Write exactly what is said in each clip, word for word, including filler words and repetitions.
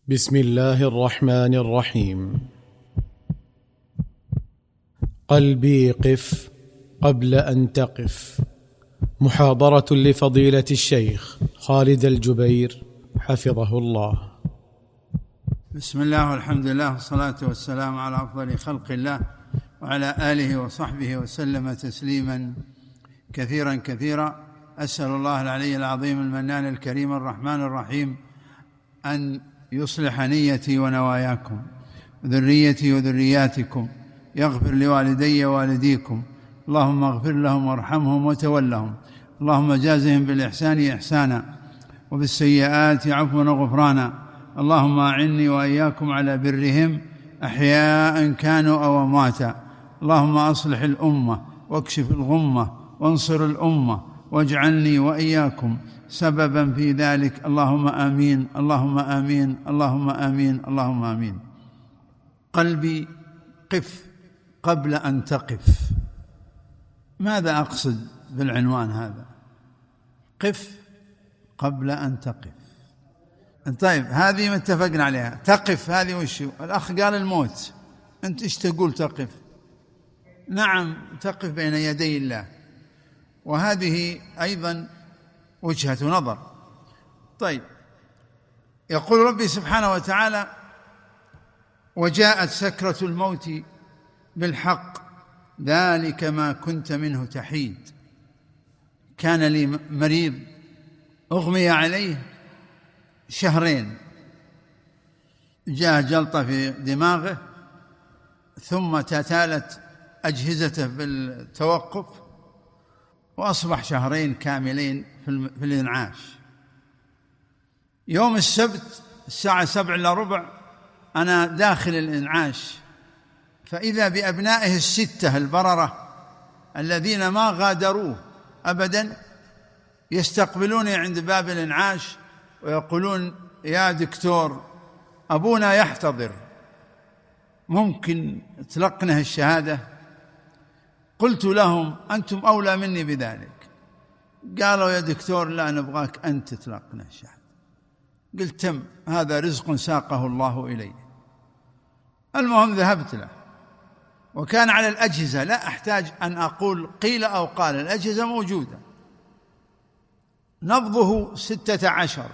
بسم الله الرحمن الرحيم. قلبي قف قبل أن تقف. محاضرة لفضيلة الشيخ خالد الجبير حفظه الله. بسم الله والحمد لله والصلاة والسلام على أفضل خلق الله وعلى آله وصحبه وسلم تسليما كثيرا كثيرا. أسأل الله العلي العظيم المنان الكريم الرحمن الرحيم أن يصلح نيتي ونواياكم وذريتي وذرياتكم، يغفر لوالدي ووالديكم، اللهم اغفر لهم وارحمهم وتولهم، اللهم جازهم بالإحسان إحسانا وبالسيئات عفوا وغفرانا، اللهم أعني وإياكم على برهم أحياء كانوا أو أمواتا، اللهم أصلح الأمة واكشف الغمة وانصر الأمة واجعلني وإياكم سببا في ذلك، اللهم آمين اللهم آمين اللهم آمين اللهم آمين. قلبي قف قبل أن تقف. ماذا أقصد بالعنوان هذا؟ قف قبل أن تقف. طيب هذه متفقنا عليها، تقف هذه وش؟ الأخ قال الموت، أنت إيش تقول تقف؟ نعم تقف بين يدي الله، وهذه أيضا وجهة نظر. طيب يقول ربي سبحانه وتعالى: وجاءت سكرة الموت بالحق ذلك ما كنت منه تحيد. كان لي مريض أغمي عليه شهرين، جاء جلطة في دماغه ثم تتالت أجهزته بالتوقف وأصبح شهرين كاملين في الإنعاش. يوم السبت الساعة سبع إلا ربع أنا داخل الإنعاش، فإذا بأبنائه الستة البررة الذين ما غادروه أبدا يستقبلوني عند باب الإنعاش ويقولون: يا دكتور أبونا يحتضر، ممكن تلقنه الشهادة؟ قلت لهم: أنتم أولى مني بذلك. قالوا: يا دكتور لا، نبغاك أنت تلقنه الشهادة. قلت: تم، هذا رزق ساقه الله إلي. المهم ذهبت له، وكان على الأجهزة، لا أحتاج أن أقول قيل أو قال، الأجهزة موجودة. نبضه ستة عشر،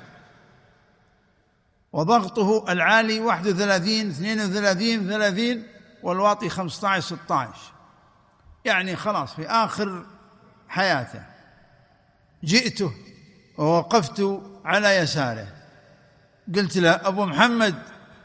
وضغطه العالي واحد وثلاثين اثنين وثلاثين ثلاثين، والواطي خمسة عشر ستة عشر، يعني خلاص في آخر حياته. جئته ووقفت على يساره، قلت له: أبو محمد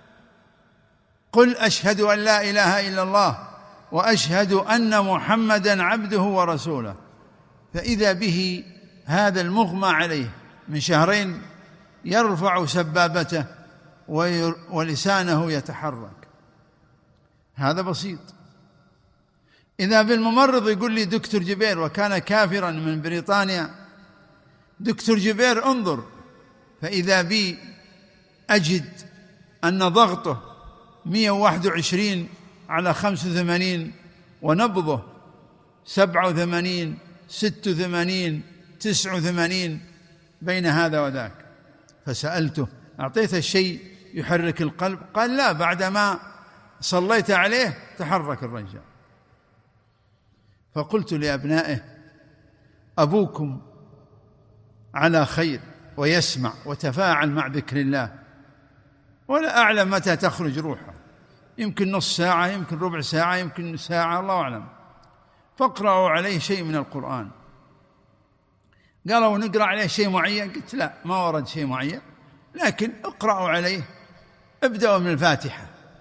قل أشهد أن لا إله إلا الله وأشهد أن محمدا عبده ورسوله. فإذا به هذا المغمى عليه من شهرين يرفع سبابته ولسانه يتحرك. هذا بسيط. إذا بالممرض يقول لي: دكتور جبير، وكان كافرا من بريطانيا، دكتور جبير انظر. فإذا بي أجد أن ضغطه مئة وواحد وعشرين على خمسة وثمانين، ونبضه سبعة وثمانين ستة وثمانين تسعة وثمانين، بين هذا وذاك. فسألته: أعطيته الشيء يحرك القلب؟ قال: لا، بعدما صليت عليه تحرك الرجال. فقلت لأبنائه: أبوكم على خير ويسمع وتفاعل مع ذكر الله، ولا أعلم متى تخرج روحه، يمكن نص ساعة، يمكن ربع ساعة، يمكن ساعة، الله أعلم. فاقرأوا عليه شيء من القرآن. قالوا: نقرأ عليه شيء معين؟ قلت: لا، ما ورد شيء معين، لكن اقرأوا عليه، ابدأوا من الفاتحة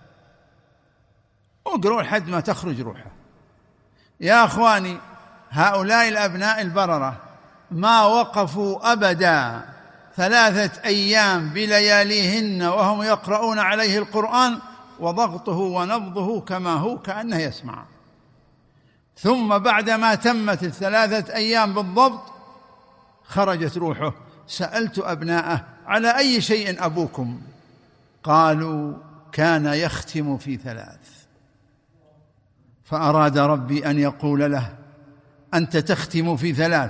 واقرأوا لحد ما تخرج روحه. يا أخواني، هؤلاء الأبناء البررة ما وقفوا أبدا ثلاثة أيام بلياليهن وهم يقرؤون عليه القرآن، وضغطه ونبضه كما هو كأنه يسمع. ثم بعدما تمت الثلاثة أيام بالضبط خرجت روحه. سألت أبناءه: على أي شيء أبوكم؟ قالوا: كان يختم في ثلاث. فأراد ربي أن يقول له: أنت تختم في ثلاث،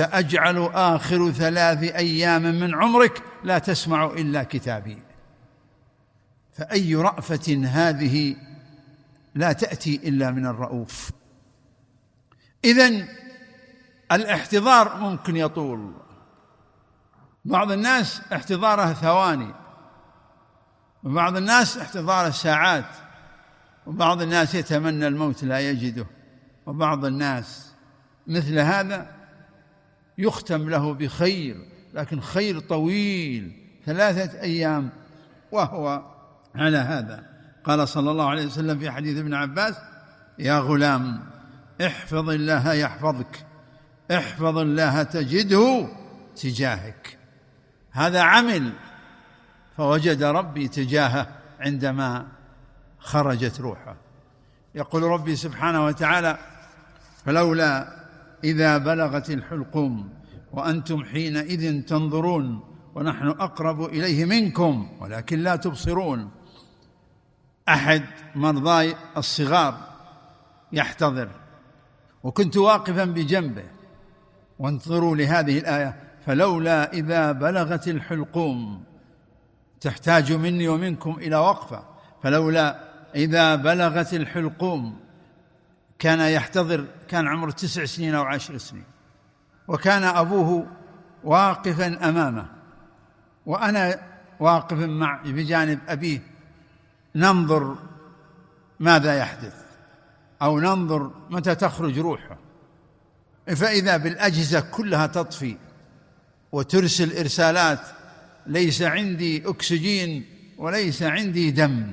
وسأجعل آخر ثلاث أيام من عمرك لا تسمع إلا كتابي. فأي رأفة هذه لا تأتي إلا من الرؤوف. إذن الاحتضار ممكن يطول، بعض الناس احتضاره ثواني، وبعض الناس احتضاره ساعات، وبعض الناس يتمنى الموت لا يجده، وبعض الناس مثل هذا يختم له بخير، لكن خير طويل ثلاثة أيام وهو على هذا. قال صلى الله عليه وسلم في حديث ابن عباس: يا غلام احفظ الله يحفظك، احفظ الله تجده تجاهك. هذا عمل فوجد ربي تجاهه عندما خرجت روحه. يقول ربي سبحانه وتعالى: فلولا إذا بلغت الحلقوم وأنتم حينئذ تنظرون ونحن أقرب إليه منكم ولكن لا تبصرون. أحد مرضاي الصغار يحتضر، وكنت واقفا بجنبه، وانظروا لهذه الآية: فلولا إذا بلغت الحلقوم، تحتاج مني ومنكم إلى وقفة. فلولا إذا بلغت الحلقوم، كان يحتضر، كان عمره تسع سنين أو عشر سنين، وكان أبوه واقفا أمامه وأنا واقف مع بجانب أبيه، ننظر ماذا يحدث أو ننظر متى تخرج روحه. فإذا بالأجهزة كلها تطفي وترسل إرسالات: ليس عندي أكسجين وليس عندي دم.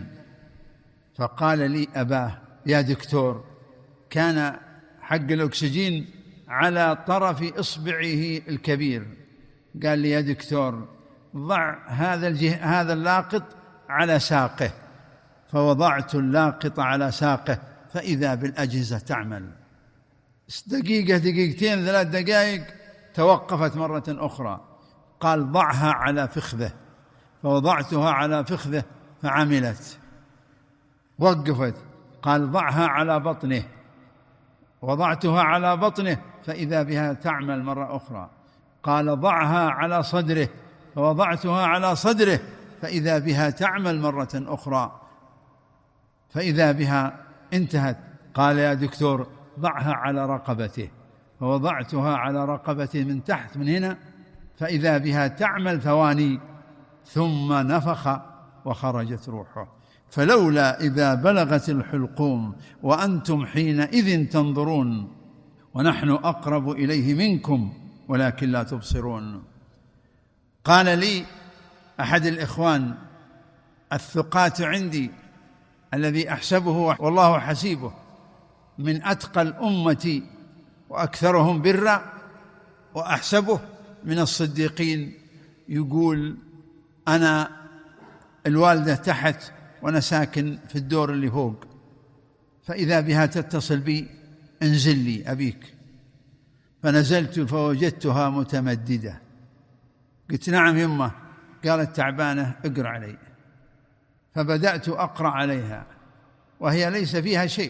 فقال لي أباه: يا دكتور، كان حق الأكسجين على طرف إصبعه الكبير. قال لي: يا دكتور، ضع هذا الجه... هذا اللاقط على ساقه. فوضعت اللاقط على ساقه، فإذا بالأجهزة تعمل. دقيقة، دقيقتين، ثلاث دقائق، توقفت مرة أخرى. قال: ضعها على فخذه. فوضعتها على فخذه فعملت. وقفت. قال: ضعها على بطنه. وضعتها على بطنه فإذا بها تعمل مرة أخرى. قال: ضعها على صدره. فوضعتها على صدره فإذا بها تعمل مرة أخرى، فإذا بها انتهت. قال: يا دكتور، ضعها على رقبته. فوضعتها على رقبته من تحت من هنا، فإذا بها تعمل ثواني، ثم نفخ وخرجت روحه. فلولا إذا بلغت الحلقوم وأنتم حينئذ تنظرون ونحن أقرب إليه منكم ولكن لا تبصرون. قال لي أحد الإخوان الثقات عندي الذي أحسبه والله حسيبه من أتقى الأمة وأكثرهم برا، وأحسبه من الصديقين، يقول: أنا الوالدة تحت وأنا ساكن في الدور اللي فوق، فإذا بها تتصل بي: انزل لي أبيك. فنزلت فوجدتها متمددة. قلت: نعم يمه. قالت: تعبانة، اقرأ علي. فبدأت أقرأ عليها وهي ليس فيها شيء،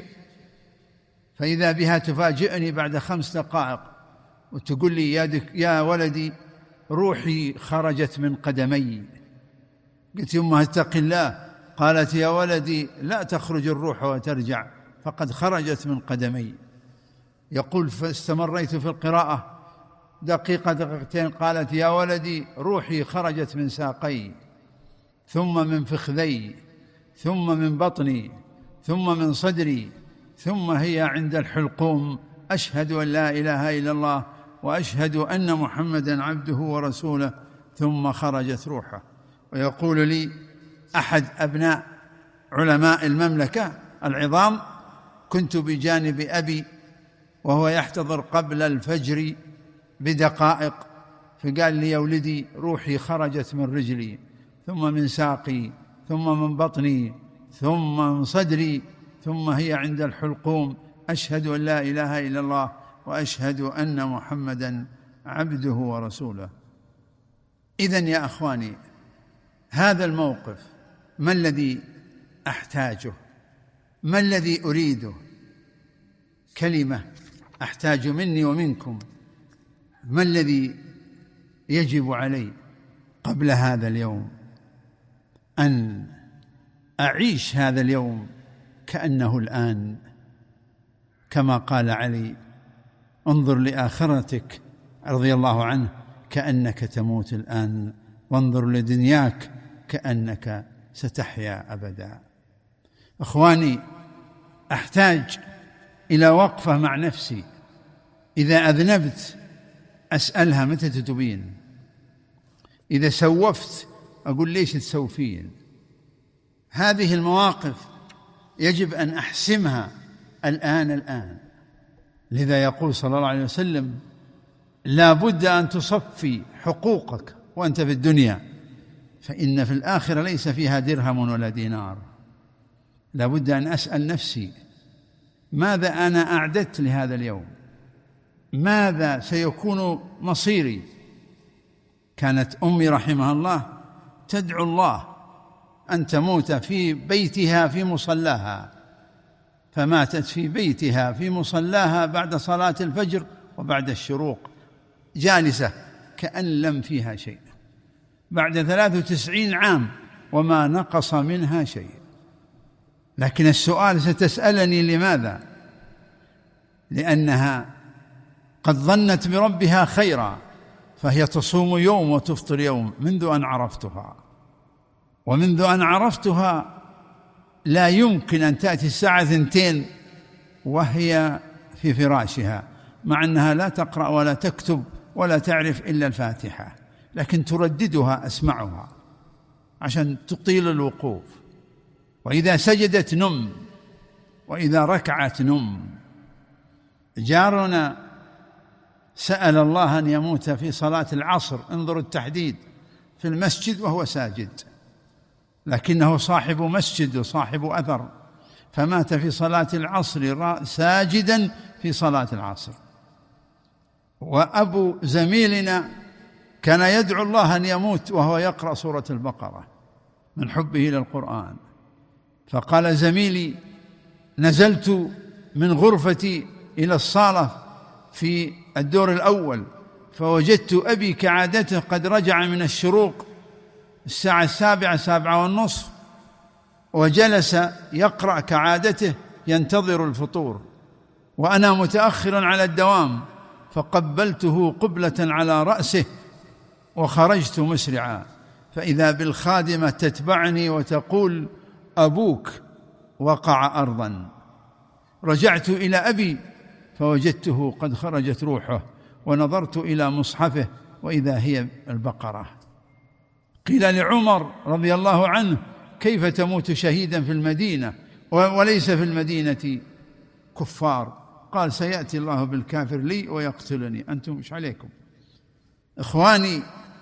فإذا بها تفاجئني بعد خمس دقائق وتقول لي: يا, دك يا ولدي، روحي خرجت من قدمي. قلت: يمه اتق الله. قالت: يا ولدي، لا تخرج الروح وترجع، فقد خرجت من قدمي. يقول: فاستمريت في القراءة دقيقة دقيقتين. قالت: يا ولدي، روحي خرجت من ساقي، ثم من فخذي، ثم من بطني، ثم من صدري، ثم هي عند الحلقوم. أشهد أن لا إله إلا الله وأشهد أن محمدا عبده ورسوله. ثم خرجت روحه. ويقول لي أحد أبناء علماء المملكة العظام: كنت بجانب أبي وهو يحتضر قبل الفجر بدقائق، فقال لي: يا ولدي، روحي خرجت من رجلي، ثم من ساقي، ثم من بطني، ثم من صدري، ثم هي عند الحلقوم. أشهد أن لا إله إلا الله وأشهد أن محمدا عبده ورسوله. إذن يا أخواني، هذا الموقف ما الذي أحتاجه؟ ما الذي أريده؟ كلمة أحتاج مني ومنكم. ما الذي يجب علي قبل هذا اليوم؟ أن أعيش هذا اليوم كأنه الآن، كما قال علي: انظر لآخرتك رضي الله عنه كأنك تموت الآن، وانظر لدنياك كأنك ستحيا أبدا. أخواني، أحتاج إلى وقفة مع نفسي. إذا أذنبت أسألها: متى تتوبين؟ إذا سوفت أقول: ليش تسوفين؟ هذه المواقف يجب أن أحسمها الآن الآن. لذا يقول صلى الله عليه وسلم: لا بد أن تصفي حقوقك وأنت في الدنيا، فإن في الآخرة ليس فيها درهم ولا دينار. لا بد أن أسأل نفسي: ماذا أنا أعددت لهذا اليوم؟ ماذا سيكون مصيري؟ كانت أمي رحمها الله تدعو الله أن تموت في بيتها في مصلاها، فماتت في بيتها في مصلاها بعد صلاة الفجر وبعد الشروق، جالسة كأن لم فيها شيء، بعد ثلاث وتسعين عام وما نقص منها شيء. لكن السؤال ستسألني: لماذا؟ لأنها قد ظنت بربها خيرا، فهي تصوم يوم وتفطر يوم منذ أن عرفتها. ومنذ أن عرفتها لا يمكن أن تأتي الساعة ثنتين وهي في فراشها، مع أنها لا تقرأ ولا تكتب ولا تعرف إلا الفاتحة، لكن ترددها، أسمعها عشان تطيل الوقوف. وإذا سجدت نم، وإذا ركعت نم. جارنا سأل الله أن يموت في صلاة العصر، انظروا التحديد، في المسجد وهو ساجد، لكنه صاحب مسجد وصاحب أثر، فمات في صلاة العصر ساجدا في صلاة العصر. وأبو زميلنا كان يدعو الله أن يموت وهو يقرأ سورة البقرة من حبه للقرآن، فقال زميلي: نزلت من غرفتي إلى الصالة في الدور الأول، فوجدت أبي كعادته قد رجع من الشروق الساعة السابعة سابعة والنصف، وجلس يقرأ كعادته ينتظر الفطور، وأنا متأخر على الدوام، فقبلته قبلة على رأسه وخرجت مسرعا، فإذا بالخادمة تتبعني وتقول: أبوك وقع أرضا. رجعت إلى أبي فوجدته قد خرجت روحه، ونظرت إلى مصحفه وإذا هي البقرة. قيل لعمر رضي الله عنه: كيف تموت شهيدا في المدينة وليس في المدينة كفار؟ قال: سيأتي الله بالكافر لي ويقتلني، أنتم مش عليكم. إخواني،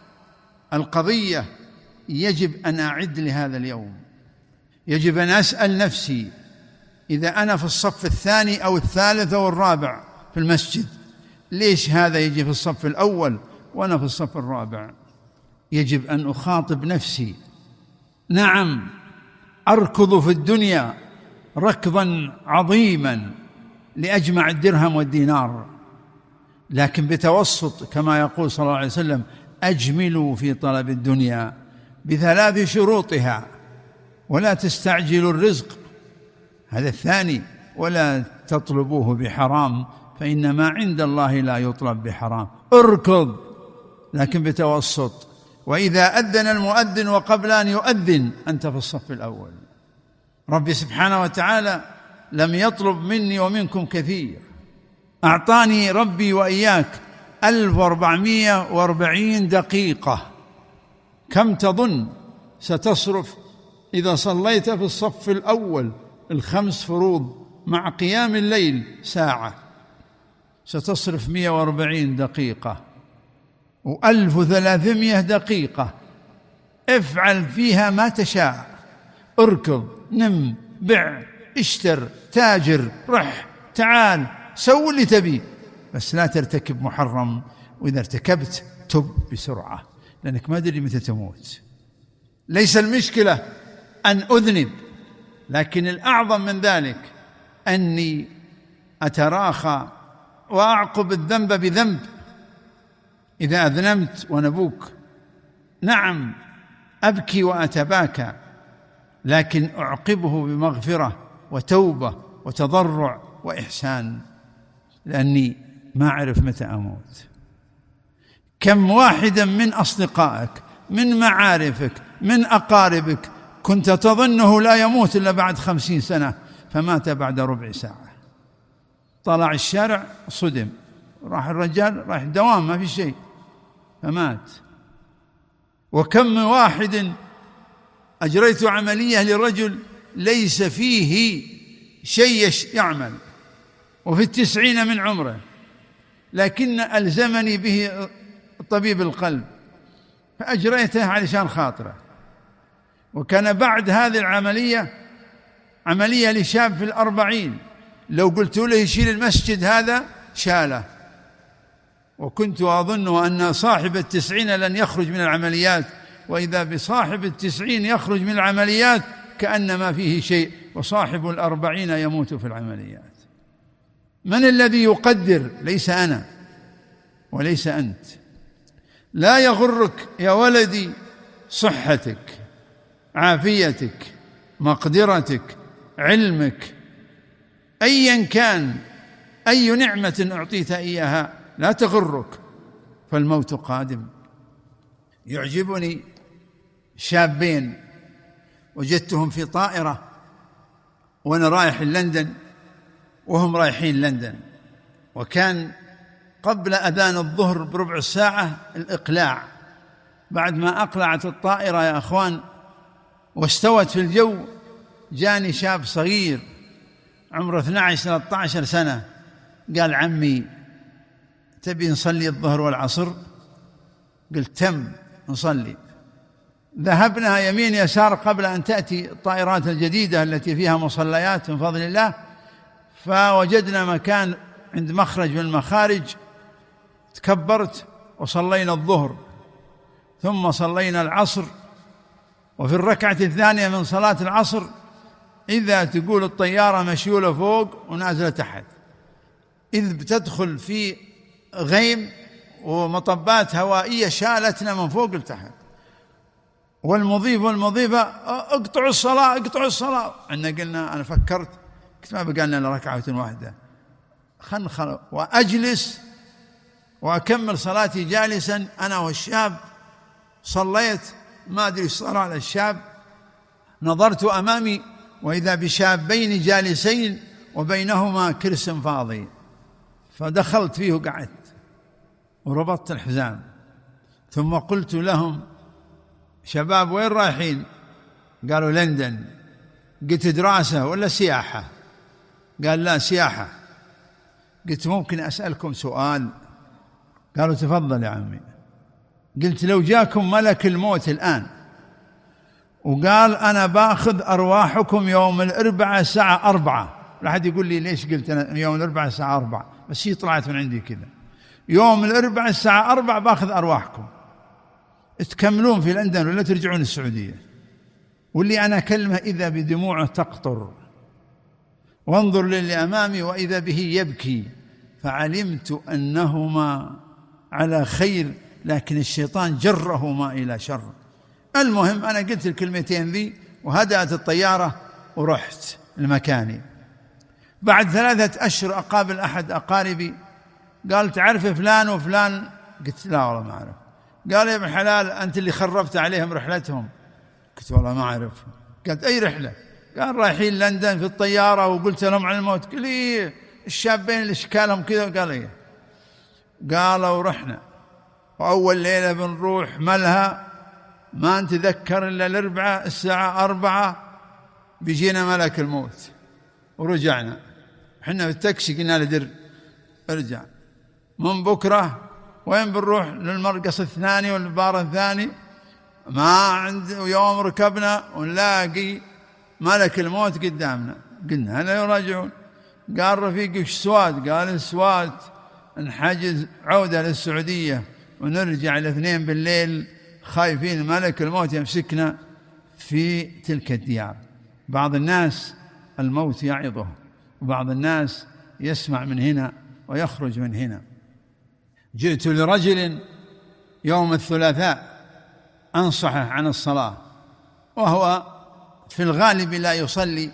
القضية يجب أن أعد لهذا اليوم، يجب أن أسأل نفسي: إذا أنا في الصف الثاني أو الثالث أو الرابع في المسجد، ليش هذا يجي في الصف الأول وأنا في الصف الرابع؟ يجب أن أخاطب نفسي. نعم، أركض في الدنيا ركضا عظيما لأجمع الدرهم والدينار، لكن بتوسط، كما يقول صلى الله عليه وسلم: أجملوا في طلب الدنيا بثلاث شروطها، ولا تستعجلوا الرزق، هذا الثاني، ولا تطلبوه بحرام، فإن ما عند الله لا يطلب بحرام. اركض لكن بتوسط، وإذا أذن المؤذن وقبل أن يؤذن أنت في الصف الأول. ربي سبحانه وتعالى لم يطلب مني ومنكم كثير، أعطاني ربي وإياك ألف وأربعمائة وأربعين دقيقة. كم تظن ستصرف إذا صليت في الصف الأول الخمس فروض مع قيام الليل ساعة؟ ستصرف مئة وأربعين دقيقة، وألف وثلاثمائة دقيقة افعل فيها ما تشاء، اركض، نم، بع، اشتر، تاجر، رح، تعال، سوي اللي تبي، بس لا ترتكب محرم، وإذا ارتكبت تب بسرعة، لأنك ما أدري متى تموت. ليس المشكلة أن أذنب، لكن الأعظم من ذلك أني أتراخى وأعقب الذنب بذنب. إذا أذنبت ونبوك، نعم أبكي وأتباكى، لكن أعقبه بمغفرة وتوبة وتضرع وإحسان، لأني ما أعرف متى أموت. كم واحدا من أصدقائك، من معارفك، من أقاربك كنت تظنه لا يموت إلا بعد خمسين سنة فمات بعد ربع ساعة. طلع الشارع صدم، راح الرجال راح الدوام ما في شيء فمات. وكم من واحد أجريت عملية لرجل ليس فيه شيء يعمل وفي التسعين من عمره، لكن ألزمني به طبيب القلب فأجريته علشان خاطره. وكان بعد هذه العملية عملية لشاب في الأربعين، لو قلت له يشيل المسجد هذا شاله. وكنت أظن أن صاحب التسعين لن يخرج من العمليات، وإذا بصاحب التسعين يخرج من العمليات كأن ما فيه شيء، وصاحب الأربعين يموت في العمليات. من الذي يقدر؟ ليس أنا وليس أنت. لا يغرك يا ولدي صحتك، عافيتك، مقدرتك، علمك، أيا كان أي نعمة أعطيت إياها لا تغرك، فالموت قادم. يعجبني شابين وجدتهم في طائرة وأنا رايح لندن وهم رايحين لندن، وكان قبل أذان الظهر بربع ساعة الإقلاع. بعد ما أقلعت الطائرة يا أخوان واستوت في الجو، جاني شاب صغير عمره اثني عشر ثلاثة عشر سنة، قال عمي تبي نصلي الظهر والعصر؟ قلت تم نصلي. ذهبنا يمين يسار قبل أن تأتي الطائرات الجديدة التي فيها مصليات من فضل الله، فوجدنا مكان عند مخرج من المخارج، تكبرت وصلينا الظهر ثم صلينا العصر. وفي الركعة الثانية من صلاة العصر إذا تقول الطيارة مشيولة فوق ونازلة تحت، إذ بتدخل في غيم ومطبات هوائية شالتنا من فوق لتحت. والمضيف والمضيفة اقطعوا الصلاة اقطعوا الصلاة. عندنا قلنا، أنا فكرت كنت ما بقى لنا ركعة واحدة، خل خل وأجلس وأكمل صلاتي جالسا أنا والشاب. صليت ما أدري صار على الشاب، نظرت أمامي وإذا بشابين جالسين وبينهما كرس فاضي، فدخلت فيه وقعدت وربطت الحزام. ثم قلت لهم شباب وين رايحين؟ قالوا لندن. قلت دراسة ولا سياحة؟ قال لا سياحة. قلت ممكن أسألكم سؤال؟ قالوا تفضل يا عمي. قلت لو جاكم ملك الموت الآن وقال أنا باخذ أرواحكم يوم الأربعاء الساعة أربعة، لا أحد يقول لي ليش قلت أنا يوم الأربعاء الساعة أربعة، بس هي طلعت من عندي كذا، يوم الأربعاء الساعة أربعة باخذ أرواحكم، تكملون في لندن ولا ترجعون السعودية. واللي أنا كلمة إذا بدموعه تقطر، وانظر للي أمامي وإذا به يبكي، فعلمت أنهما على خير، لكن الشيطان جرهما إلى شر. المهم أنا قلت الكلمتين ذي وهدأت الطيارة ورحت لمكاني. بعد ثلاثة أشهر أقابل أحد أقاربي، قال تعرف فلان وفلان؟ قلت لا والله ما أعرف. قال يا ابن الحلال أنت اللي خربت عليهم رحلتهم. قلت والله ما أعرف. قالت أي رحلة؟ قال رايحين لندن في الطيارة وقلت لهم عن الموت. قال لي الشابين اللي شكالهم كذا. قال إيه؟ قالوا رحنا وأول ليلة بنروح ملها ما نتذكر إلا الأربعاء الساعة أربعة بيجينا ملك الموت. ورجعنا حنا بالتاكسي قلنا له در ارجع من بكرة وين بنروح؟ للمرقص الثاني والبار الثاني. ما عند يوم ركبنا ونلاقي ملك الموت قدامنا. قلنا هلا يراجعون. قال رفيقي وش سواد؟ قال السواد نحجز عودة للسعودية ونرجع الاثنين بالليل، خايفين ملك الموت يمسكنا في تلك الديار. بعض الناس الموت يعظه، وبعض الناس يسمع من هنا ويخرج من هنا. جئت لرجل يوم الثلاثاء أنصحه عن الصلاة، وهو في الغالب لا يصلي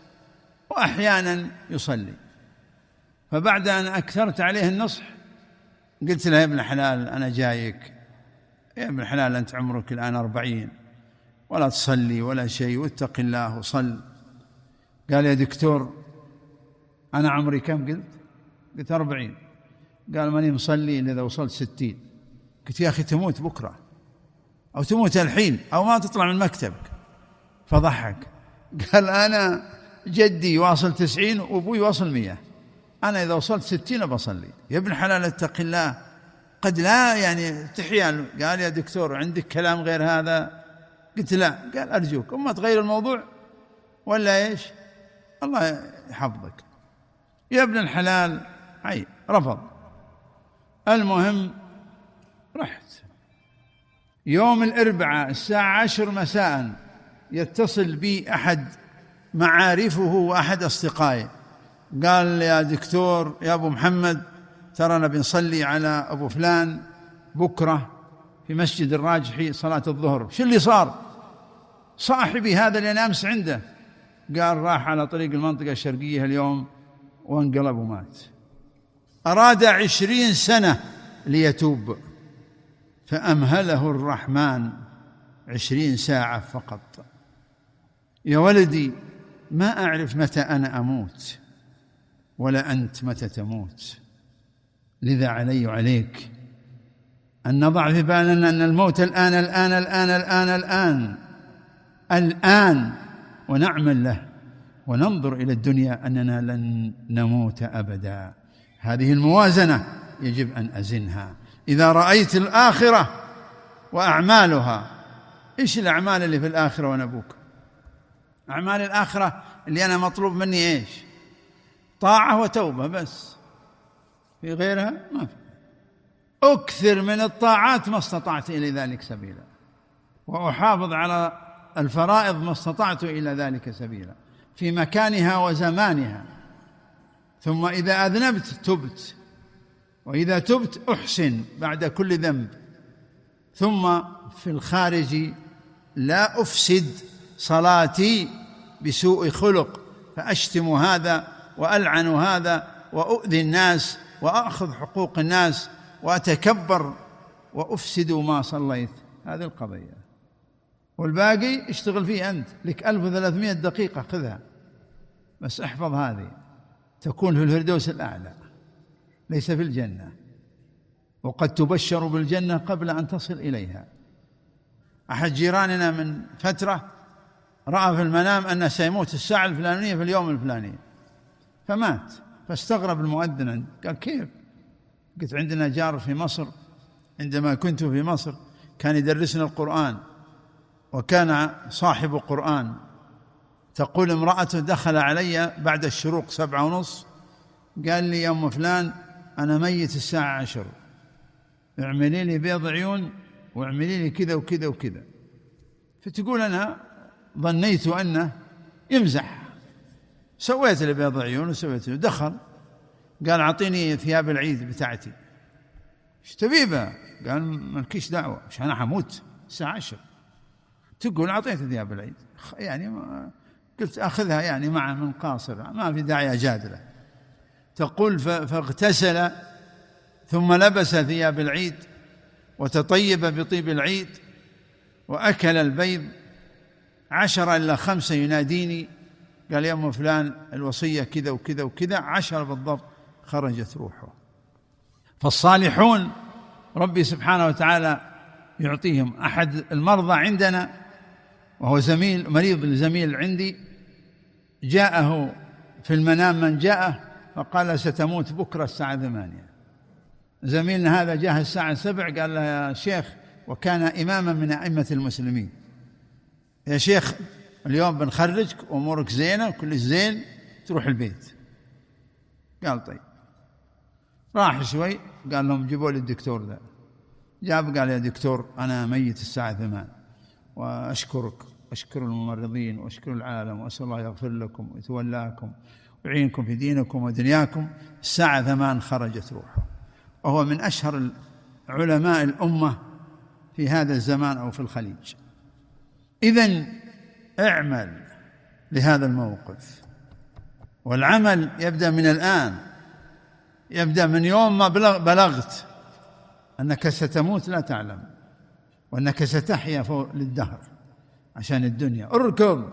وأحيانا يصلي. فبعد أن أكثرت عليه النصح قلت له: يا ابن الحلال أنا جايك، يا ابن الحلال أنت عمرك الآن أربعين ولا تصلي ولا شيء، واتق الله وصل. قال: يا دكتور أنا عمري كم؟ قلت قلت أربعين. قال: ماني مصلي إلا إذا وصلت ستين. قلت: يا أخي تموت بكرة أو تموت الحين أو ما تطلع من مكتبك. فضحك قال: أنا جدي واصل تسعين وأبوي واصل مية، أنا إذا وصلت ستين بصلي. يا ابن حلال اتق الله، قد لا يعني تحيا. قال: يا دكتور عندك كلام غير هذا؟ قلت: لا. قال: أرجوك أما تغير الموضوع ولا إيش، الله يحفظك. يا ابن الحلال عي رفض. المهم رحت يوم الأربعاء الساعة عشر مساء، يتصل بي أحد معارفه وأحد أصدقائي، قال: يا دكتور يا أبو محمد، ترانا بنصلي على أبو فلان بكرة في مسجد الراجحي صلاة الظهر. شو اللي صار؟ صاحبي هذا اللي أنا أمس عنده قال راح على طريق المنطقة الشرقية اليوم وانقلب ومات. أراد عشرين سنة ليتوب فأمهله الرحمن عشرين ساعة فقط. يا ولدي ما أعرف متى أنا أموت ولا أنت متى تموت، لذا علي وعليك أن نضع في بالنا أن الموت الآن الآن الآن الآن الآن الآن ونعمل له، وننظر إلى الدنيا أننا لن نموت أبدا. هذه الموازنة يجب أن أزنها. إذا رأيت الآخرة وأعمالها، إيش الأعمال اللي في الآخرة ونبوك؟ أعمال الآخرة اللي أنا مطلوب مني إيش؟ طاعة وتوبة بس، في غيرها ما في. أكثر من الطاعات ما استطعت إلى ذلك سبيلا، وأحافظ على الفرائض ما استطعت إلى ذلك سبيلا في مكانها وزمانها. ثم إذا أذنبت تبت، وإذا تبت أحسن بعد كل ذنب. ثم في الخارج لا أفسد صلاتي بسوء خلق، فأشتم هذا وألعن هذا وأؤذي الناس وأخذ حقوق الناس وأتكبر وأفسد ما صليت. هذه القضية. والباقي اشتغل فيه أنت، لك ألف وثلاثمائة دقيقة خذها بس، احفظ هذه تكون في الفردوس الأعلى ليس في الجنة، وقد تبشر بالجنة قبل أن تصل إليها. أحد جيراننا من فترة رأى في المنام أنه سيموت الساعة الفلانية في اليوم الفلاني فمات، فاستغرب المؤذن عنده قال: كيف؟ قلت: عندنا جار في مصر عندما كنت في مصر كان يدرسنا القرآن وكان صاحب قرآن. تقول امرأته دخل علي بعد الشروق سبعة ونص قال لي: يا أم فلان أنا ميت الساعة عشر، اعملي لي بيض عيون واعملي لي كذا وكذا وكذا. فتقول أنا ظنيت أنه يمزح، سويت له بيض عيون وسويت له. دخل قال: أعطيني ثياب العيد بتاعتي. ايش تبيبه؟ قال: مالكيش دعوة، مش أنا حموت الساعة عشر. تقول أعطيت ثياب العيد، يعني ما قلت أخذها يعني مع من قاصر، ما في داعي أجادله. تقول فاغتسل ثم لبس ثياب العيد وتطيب بطيب العيد وأكل البيض. عشرة إلا خمسة يناديني قال: يا أم فلان الوصية كذا وكذا وكذا. عشرة بالضبط خرجت روحه. فالصالحون ربي سبحانه وتعالى يعطيهم. أحد المرضى عندنا وهو زميل مريض لزميل عندي، جاءه في المنام من جاءه فقال: ستموت بكرة الساعة ثمانية. زميلنا هذا جاء الساعة سبع قال له: يا شيخ، وكان إماما من أئمة المسلمين، يا شيخ اليوم بنخرجك أمورك زينة وكل زين تروح البيت. قال: طيب. راح شوي قال لهم: جيبوا لي الدكتور ذا. جاب قال: يا دكتور أنا ميت الساعة ثمان، وأشكرك وأشكر الممرضين وأشكر العالم، وأسأل الله يغفر لكم ويتولاكم ويعينكم في دينكم ودنياكم. الساعة ثمان خرجت روحه، وهو من أشهر علماء الأمة في هذا الزمان أو في الخليج. إذن اعمل لهذا الموقف. والعمل يبدأ من الآن، يبدأ من يوم ما بلغت أنك ستموت لا تعلم، وأنك ستحيا فوق للدهر عشان الدنيا. اركض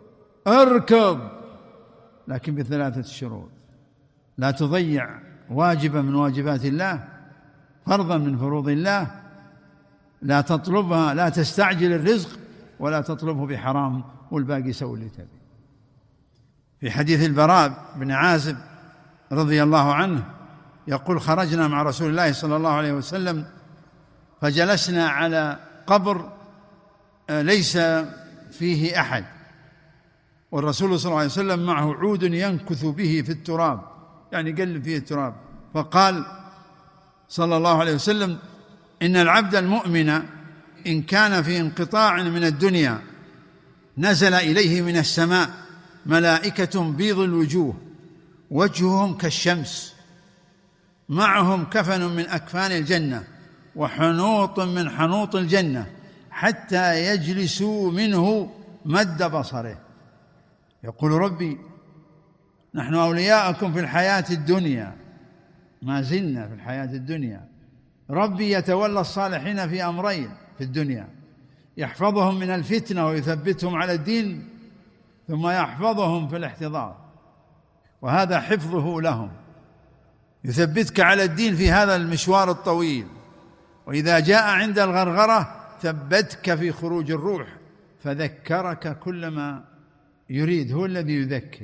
اركض، لكن بثلاثة شروط: لا تضيع واجبا من واجبات الله، فرضا من فروض الله، لا تطلبها، لا تستعجل الرزق، ولا تطلبه بحرام، والباقي سوي اللي تبي. في حديث البراء بن عازب رضي الله عنه يقول: خرجنا مع رسول الله صلى الله عليه وسلم فجلسنا على قبر ليس فيه أحد، والرسول صلى الله عليه وسلم معه عود ينكث به في التراب، يعني يقلب فيه التراب. فقال صلى الله عليه وسلم: إن العبد المؤمن إن كان في انقطاع من الدنيا نزل إليه من السماء ملائكة بيض الوجوه وجههم كالشمس، معهم كفن من أكفان الجنة وحنوط من حنوط الجنة، حتى يجلسوا منه مد بصره. يقول: ربي نحن أولياءكم في الحياة الدنيا، ما زلنا في الحياة الدنيا. ربي يتولى الصالحين في أمرين في الدنيا: يحفظهم من الفتنة ويثبتهم على الدين، ثم يحفظهم في الاحتضار، وهذا حفظه لهم، يثبتك على الدين في هذا المشوار الطويل. وإذا جاء عند الغرغرة ثبتك في خروج الروح، فذكرك كل ما يريد، هو الذي يذكر.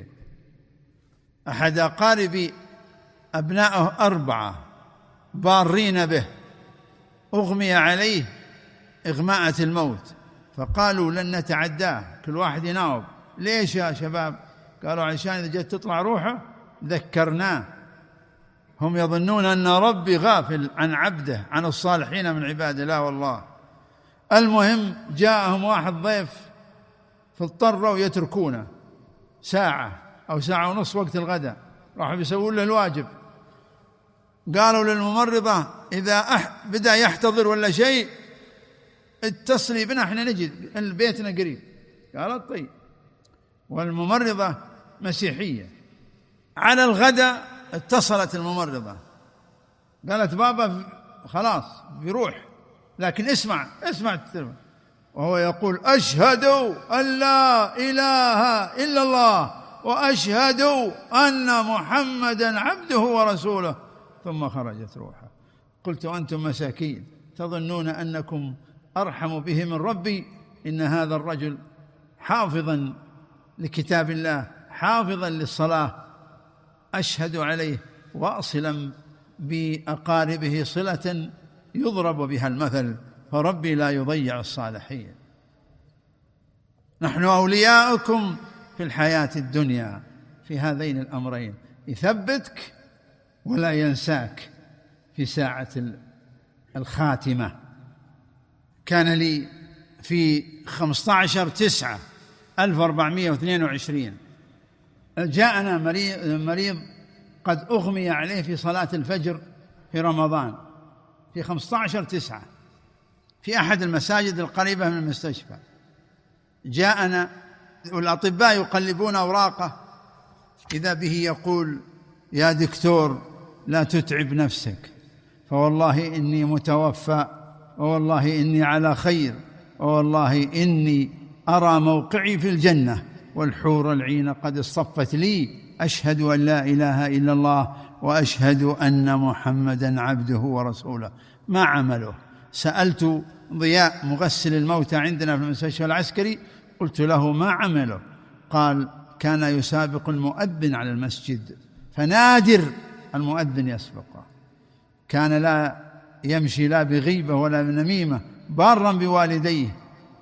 أحد أقاربي أبناءه أربعة بارين به، أغمي عليه إغماءة الموت، فقالوا: لن نتعداه، كل واحد يناوب. ليش يا شباب؟ قالوا: عشان إذا جت تطلع روحه ذكرناه. هم يظنون أن ربي غافل عن عبده، عن الصالحين من عباده. لا والله. المهم جاءهم واحد ضيف فاضطروا يتركونه ساعة أو ساعة ونصف وقت الغداء، راحوا بيسوون له الواجب. قالوا للممرضة: إذا أح بدأ يحتضر ولا شيء اتصلي بنا، احنا نجي بيتنا قريب. قالت: طيب. والممرضة مسيحية. على الغداء اتصلت الممرضة قالت: بابا خلاص بيروح، لكن اسمع اسمع التلفون. وهو يقول: أشهد أن لا إله إلا الله وأشهد أن محمدا عبده ورسوله، ثم خرجت روحه. قلت: أنتم مساكين تظنون أنكم أرحم به من ربي؟ إن هذا الرجل حافظا لكتاب الله، حافظا للصلاة، أشهد عليه واصلا بأقاربه صلة يضرب بها المثل، فربي لا يضيع الصالحين. نحن أولياؤكم في الحياة الدنيا في هذين الأمرين: يثبتك ولا ينساك في ساعة الخاتمة. كان لي في خمسة عشر تسعة ألف وأربعمائة واثنين وعشرين جاءنا مريض, مريض قد أغمي عليه في صلاة الفجر في رمضان في خمسة عشر تسعة في أحد المساجد القريبة من المستشفى. جاءنا والأطباء يقلبون أوراقه، إذا به يقول: يا دكتور لا تتعب نفسك، فوالله إني متوفى، ووالله إني على خير، ووالله إني أرى موقعي في الجنة، والحور العين قد اصطفت لي، أشهد أن لا إله إلا الله وأشهد أن محمدا عبده ورسوله. ما عمله؟ سألت ضياء مغسل الموتى عندنا في المستشفى العسكري، قلت له: ما عمله؟ قال: كان يسابق المؤذن على المسجد، فنادر المؤذن يسبقه. كان لا يمشي لا بغيبة ولا بنميمة، بارا بوالديه.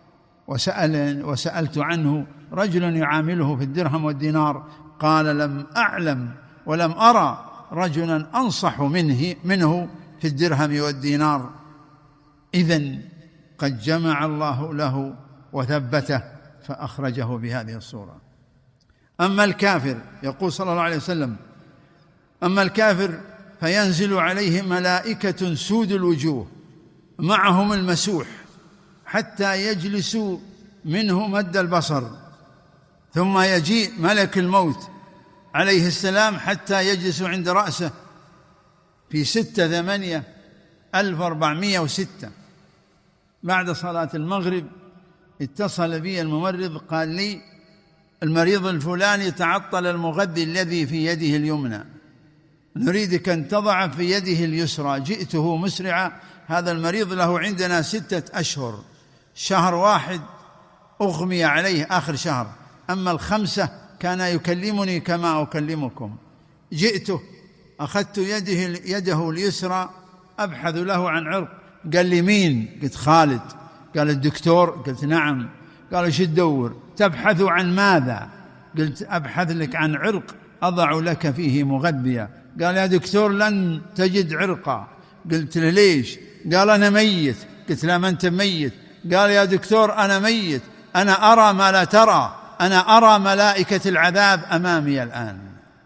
وسأل وسألت عنه رجل يعامله في الدرهم والدينار، قال: لم أعلم ولم أرى رجلا أنصح منه منه في الدرهم والدينار. إذن قد جمع الله له وثبته فأخرجه بهذه الصورة. أما الكافر، يقول صلى الله عليه وسلم: أما الكافر فينزل عليه ملائكة سود الوجوه معهم المسوح، حتى يجلسوا منه مد البصر، ثم يجيء ملك الموت عليه السلام حتى يجلس عند رأسه في ستة ثمانية ألف وأربعمائة وستة. بعد صلاة المغرب اتصل بي الممرض قال لي المريض الفلاني تعطل المغذي الذي في يده اليمنى، نريدك أن تضع في يده اليسرى. جئته مسرعا، هذا المريض له عندنا ستة أشهر، شهر واحد أغمي عليه آخر شهر، أما الخمسة كان يكلمني كما أكلمكم. جئته أخذت يده, يده اليسرى أبحث له عن عرق، قال لي مين؟ قلت خالد. قال الدكتور؟ قلت نعم. قال شو تدور؟ تبحث عن ماذا؟ قلت أبحث لك عن عرق أضع لك فيه مغذية. قال يا دكتور لن تجد عرقا. قلت له ليش؟ قال أنا ميت. قلت لا، ما أنت ميت. قال يا دكتور أنا ميت، أنا أرى ما لا ترى، أنا أرى ملائكة العذاب أمامي الآن.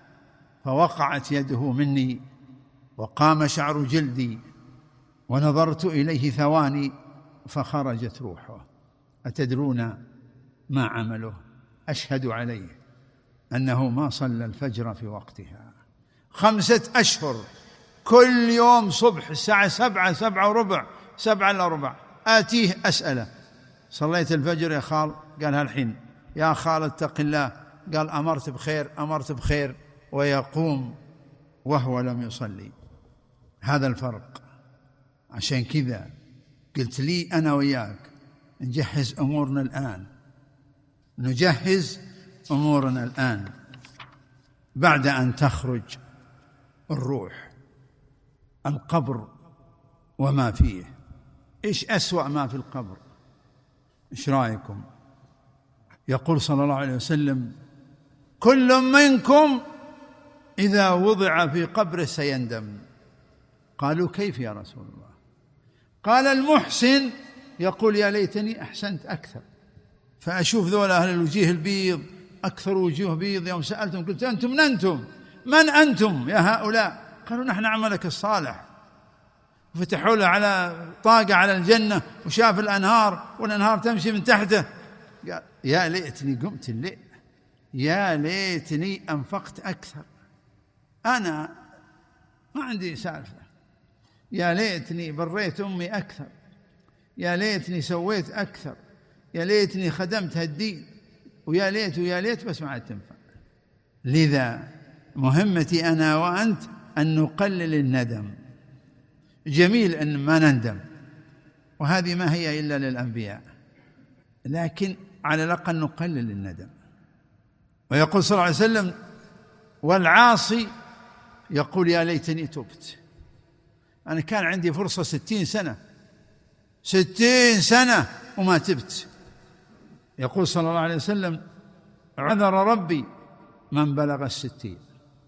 فوقعت يده مني وقام شعر جلدي، ونظرت إليه ثواني فخرجت روحه. أتدرون ما عمله؟ أشهد عليه أنه ما صلى الفجر في وقتها. خمسة أشهر كل يوم صبح الساعة سبعة، سبعة وربع، سبعة إلا ربع آتيه أسأله صليت الفجر يا خال؟ قال هالحين. يا خال اتق الله. قال أمرت بخير، أمرت بخير، ويقوم وهو لم يصلي. هذا الفرق. عشان كذا قلت لي أنا وياك نجهز أمورنا الآن، نجهز أمورنا الآن بعد أن تخرج الروح. القبر وما فيه، إيش أسوأ ما في القبر؟ إيش رأيكم؟ يقول صلى الله عليه وسلم كل منكم إذا وضع في قبره سيندم. قالوا كيف يا رسول الله؟ قال المحسن يقول يا ليتني أحسنت أكثر. فأشوف ذولا أهل الوجيه البيض، أكثر وجوه بيض، يوم سألتم قلت أنتم من أنتم؟ من أنتم يا هؤلاء؟ قالوا نحن عملك الصالح. فتحوا له على طاقة على الجنة وشاف الأنهار والأنهار تمشي من تحته. قال يا ليتني قمت الليل، يا ليتني أنفقت أكثر، أنا ما عندي سالفة، يا ليتني بريت أمي أكثر، يا ليتني سويت أكثر، يا ليتني خدمت هالدين، ويا ليت ويا ليت، بس ما عاد تنفع. لذا مهمتي أنا وأنت أن نقلل الندم. جميل أن ما نندم، وهذه ما هي إلا للأنبياء، لكن على الأقل نقلل الندم. ويقول صلى الله عليه وسلم والعاصي يقول يا ليتني تبت. أنا كان عندي فرصة ستين سنة، ستين سنة وما تبت. يقول صلى الله عليه وسلم عذر ربي من بلغ الستين.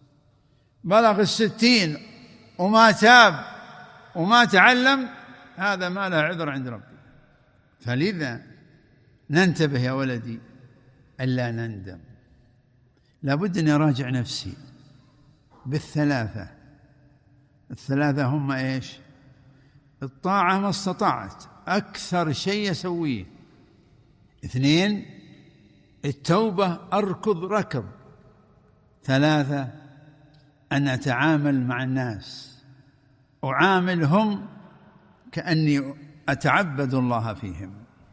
بلغ الستين وما تاب وما تعلم، هذا ما له عذر عند ربي. فلذا ننتبه يا ولدي ألا نندم. لابد أن أراجع نفسي بالثلاثة. الثلاثة هم إيش؟ الطاعة ما استطعت، أكثر شيء أسويه. اثنين، التوبة أركض ركض. ثلاثة، أن أتعامل مع الناس، أعاملهم كأني أتعبد الله فيهم.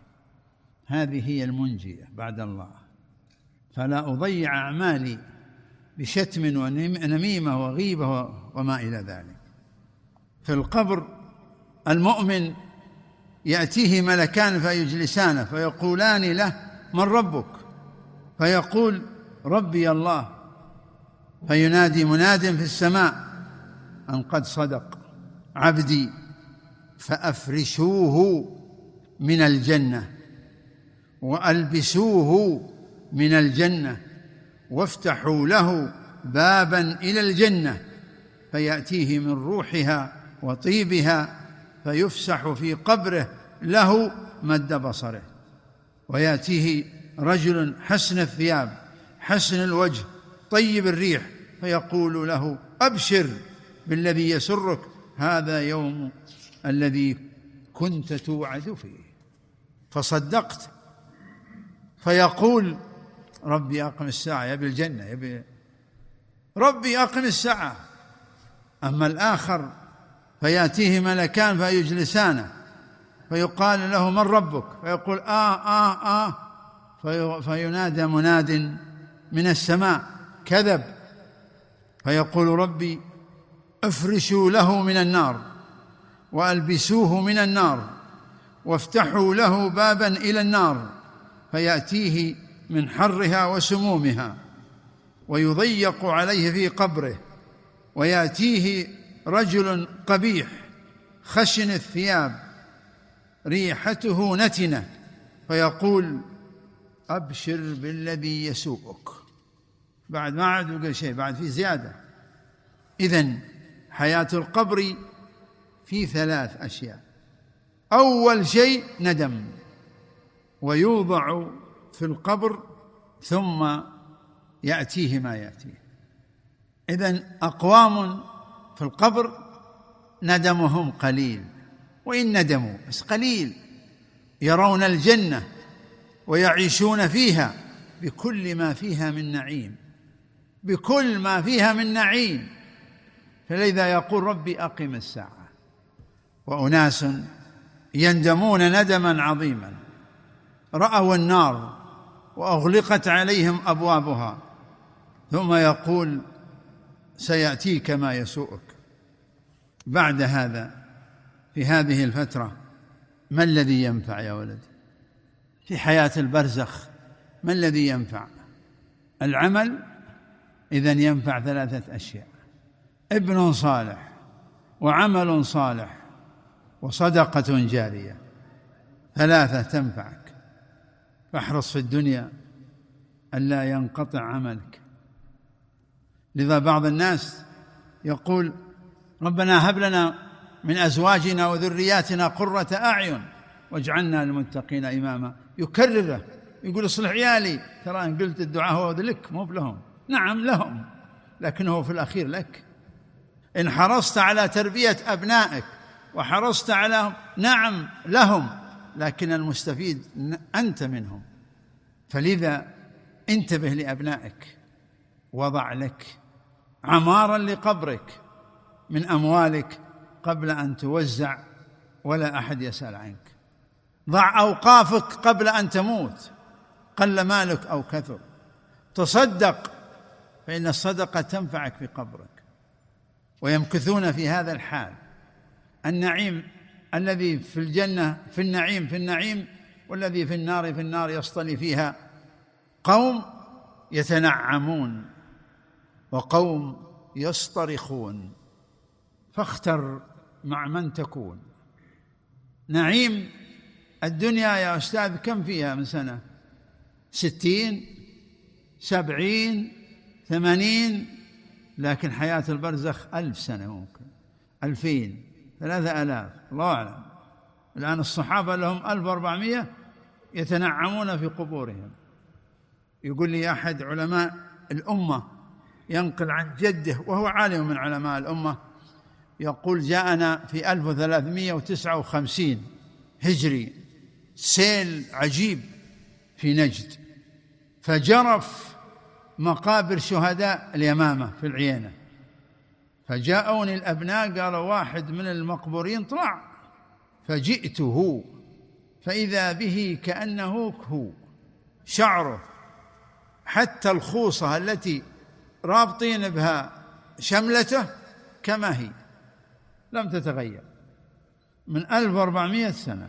هذه هي المنجية بعد الله. فلا أضيع أعمالي بشتم ونميمة وغيبة وما إلى ذلك. في القبر المؤمن يأتيه ملكان فيجلسانه فيقولان له من ربك؟ فيقول ربي الله. فينادي مناد في السماء أن قد صدق عبدي، فأفرشوه من الجنة وألبسوه من الجنة وافتحوا له بابا إلى الجنة، فيأتيه من روحها وطيبها فيفسح في قبره له مد بصره. ويأتيه رجل حسن الثياب حسن الوجه طيب الريح فيقول له أبشر بالذي يسرك، هذا يوم الذي كنت توعد فيه فصدقت. فيقول ربي أقم الساعة، يبي الجنة، يبي ربي أقم الساعة. أما الآخر فيأتيه ملكان فيجلسانه فيقال له من ربك؟ فيقول آه آه آه في فينادى مناد من السماء كذب، فيقول ربي افرشوا له من النار وألبسوه من النار وافتحوا له بابا إلى النار فيأتيه من حرها وسمومها ويضيق عليه في قبره، ويأتيه رجل قبيح خشن الثياب ريحته نتنة فيقول أبشر بالذي يسوءك. بعد ما عاد يقول شيء، بعد في زيادة. إذن حياة القبر في ثلاث أشياء: أول شيء ندم، ويوضع في القبر ثم يأتيه ما يأتيه. إذن أقوام في القبر ندمهم قليل، وإن ندموا بس قليل، يرون الجنة ويعيشون فيها بكل ما فيها من نعيم، بكل ما فيها من نعيم، فلذا يقول ربي أقم الساعة. وأناس يندمون ندما عظيما، رأوا النار وأغلقت عليهم أبوابها، ثم يقول سيأتيك ما يسوءك. بعد هذا في هذه الفترة ما الذي ينفع يا ولد؟ في حياة البرزخ ما الذي ينفع؟ العمل. إذن ينفع ثلاثة أشياء: ابن صالح وعمل صالح وصدقة جارية. ثلاثة تنفعك، فاحرص في الدنيا ألا ينقطع عملك. لذا بعض الناس يقول ربنا هب لنا من أزواجنا وذرياتنا قرة أعين واجعلنا للمتقين إماما. يكرره، يقول اصلح عيالي، ترى إن قلت الدعاء هو لك مو لهم. نعم لهم، لكنه في الأخير لك. إن حرصت على تربية أبنائك وحرصت على نعم لهم، لكن المستفيد أنت منهم. فلذا انتبه لأبنائك، وضع لك عمارا لقبرك من أموالك قبل أن توزع ولا أحد يسأل عنك. ضع أوقافك قبل أن تموت، قل مالك أو كثر. تصدق، فإن الصدقة تنفعك في قبرك. ويمكثون في هذا الحال. النعيم الذي في الجنة في النعيم في النعيم، والذي في النار في النار، يصطلي فيها قوم يتنعمون وقوم يصطرخون، فاختر مع من تكون. نعيم الدنيا يا أستاذ كم فيها من سنة؟ ستين، سبعين، ثمانين، لكن حياة البرزخ ألف سنة، ممكن ألفين، ثلاثة آلاف، الله أعلم. الآن الصحابة لهم ألف وأربعمائة يتنعمون في قبورهم. يقول لي أحد علماء الأمة ينقل عن جده وهو عالم من علماء الأمة، يقول جاءنا في ألف وثلاثمائة وتسعة وخمسين هجري سيل عجيب في نجد، فجرف مقابر شهداء اليمامة في العيينة، فجاءوني الأبناء قالوا واحد من المقبورين طلع، فجئته فإذا به كأنه هو، شعره حتى الخوصة التي رابطين بها شملته كما هي، لم تتغير من ألف وأربعمائة سنة.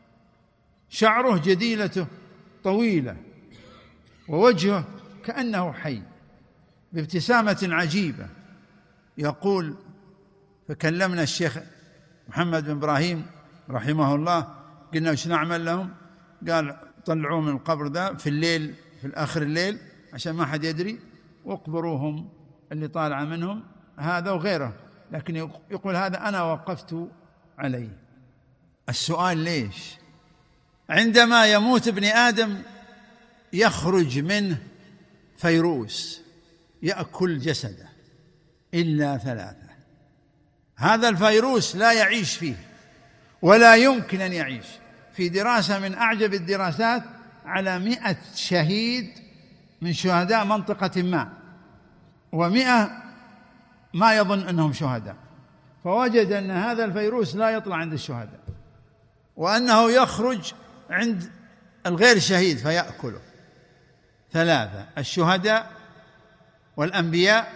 شعره جديلته طويلة، ووجهه كأنه حي بابتسامة عجيبة. يقول فكلمنا الشيخ محمد بن إبراهيم رحمه الله، قلنا وش نعمل لهم؟ قال طلعوه من القبر ذا في الليل، في الآخر الليل عشان ما حد يدري، واقبروهم اللي طالع منهم هذا وغيره، لكن يقول هذا أنا وقفت عليه. السؤال ليش؟ عندما يموت ابن آدم يخرج منه فيروس يأكل جسده إلا ثلاثة. هذا الفيروس لا يعيش فيه ولا يمكن أن يعيش. في دراسة من أعجب الدراسات على مئة شهيد من شهداء منطقة ما، ومئة ما يظن أنهم شهداء، فوجد أن هذا الفيروس لا يطلع عند الشهداء، وأنه يخرج عند الغير شهيد فيأكله. ثلاثة: الشهداء والأنبياء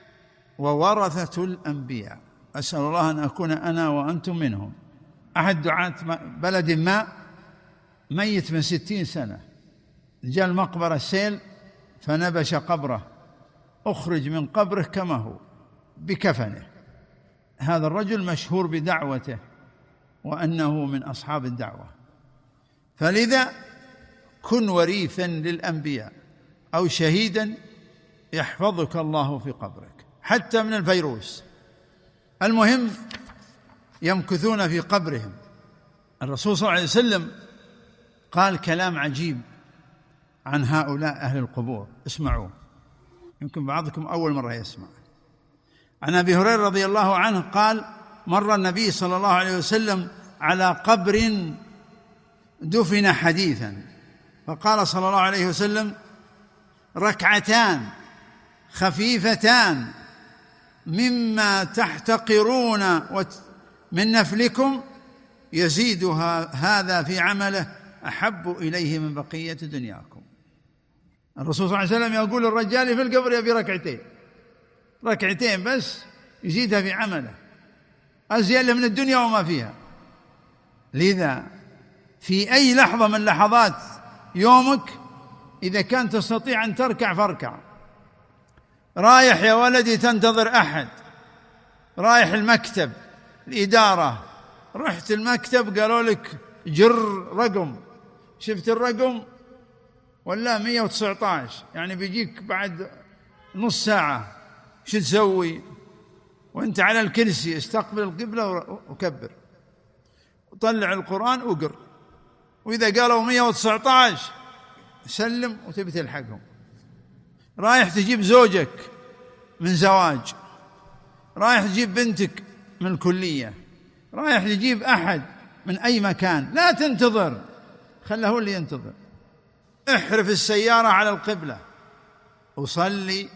وورثة الأنبياء. أسأل الله أن أكون أنا وأنتم منهم. أحد دعاة بلد ما ميت من ستين سنة، جاء المقبرة السيل فنبش قبره، أخرج من قبره كما هو بكفنه. هذا الرجل مشهور بدعوته وأنه من أصحاب الدعوة. فلذا كن وريثا للأنبياء أو شهيدا يحفظك الله في قبرك حتى من الفيروس. المهم يمكثون في قبرهم. الرسول صلى الله عليه وسلم قال كلام عجيب عن هؤلاء أهل القبور، اسمعوه، يمكن بعضكم أول مرة يسمع. عن أبي هريرة رضي الله عنه قال: مر النبي صلى الله عليه وسلم على قبر دفن حديثا، فقال صلى الله عليه وسلم: ركعتان خفيفتان مما تحتقرون من نفلكم يزيدها هذا في عمله أحب إليه من بقية دنياكم. الرسول صلى الله عليه وسلم يقول الرجال في القبر يبي ركعتين، ركعتين بس يزيدها في عمله، أزيد من الدنيا وما فيها. لذا في أي لحظة من لحظات يومك إذا كان تستطيع أن تركع فاركع. رايح يا ولدي تنتظر أحد، رايح المكتب الإدارة، رحت المكتب قالوا لك جر رقم، شفت الرقم ولا مئة وتسعة عشر، يعني بيجيك بعد نص ساعة، شو تسوي وانت على الكرسي؟ استقبل القبلة وكبر وطلع القرآن وقر، وإذا قالوا مئة وتسعة عشر سلم وتبي تلحقهم. رايح تجيب زوجك من زواج، رايح تجيب بنتك من الكلية، رايح تجيب أحد من أي مكان، لا تنتظر، خله هو اللي ينتظر. احرف السيارة على القبلة وصلي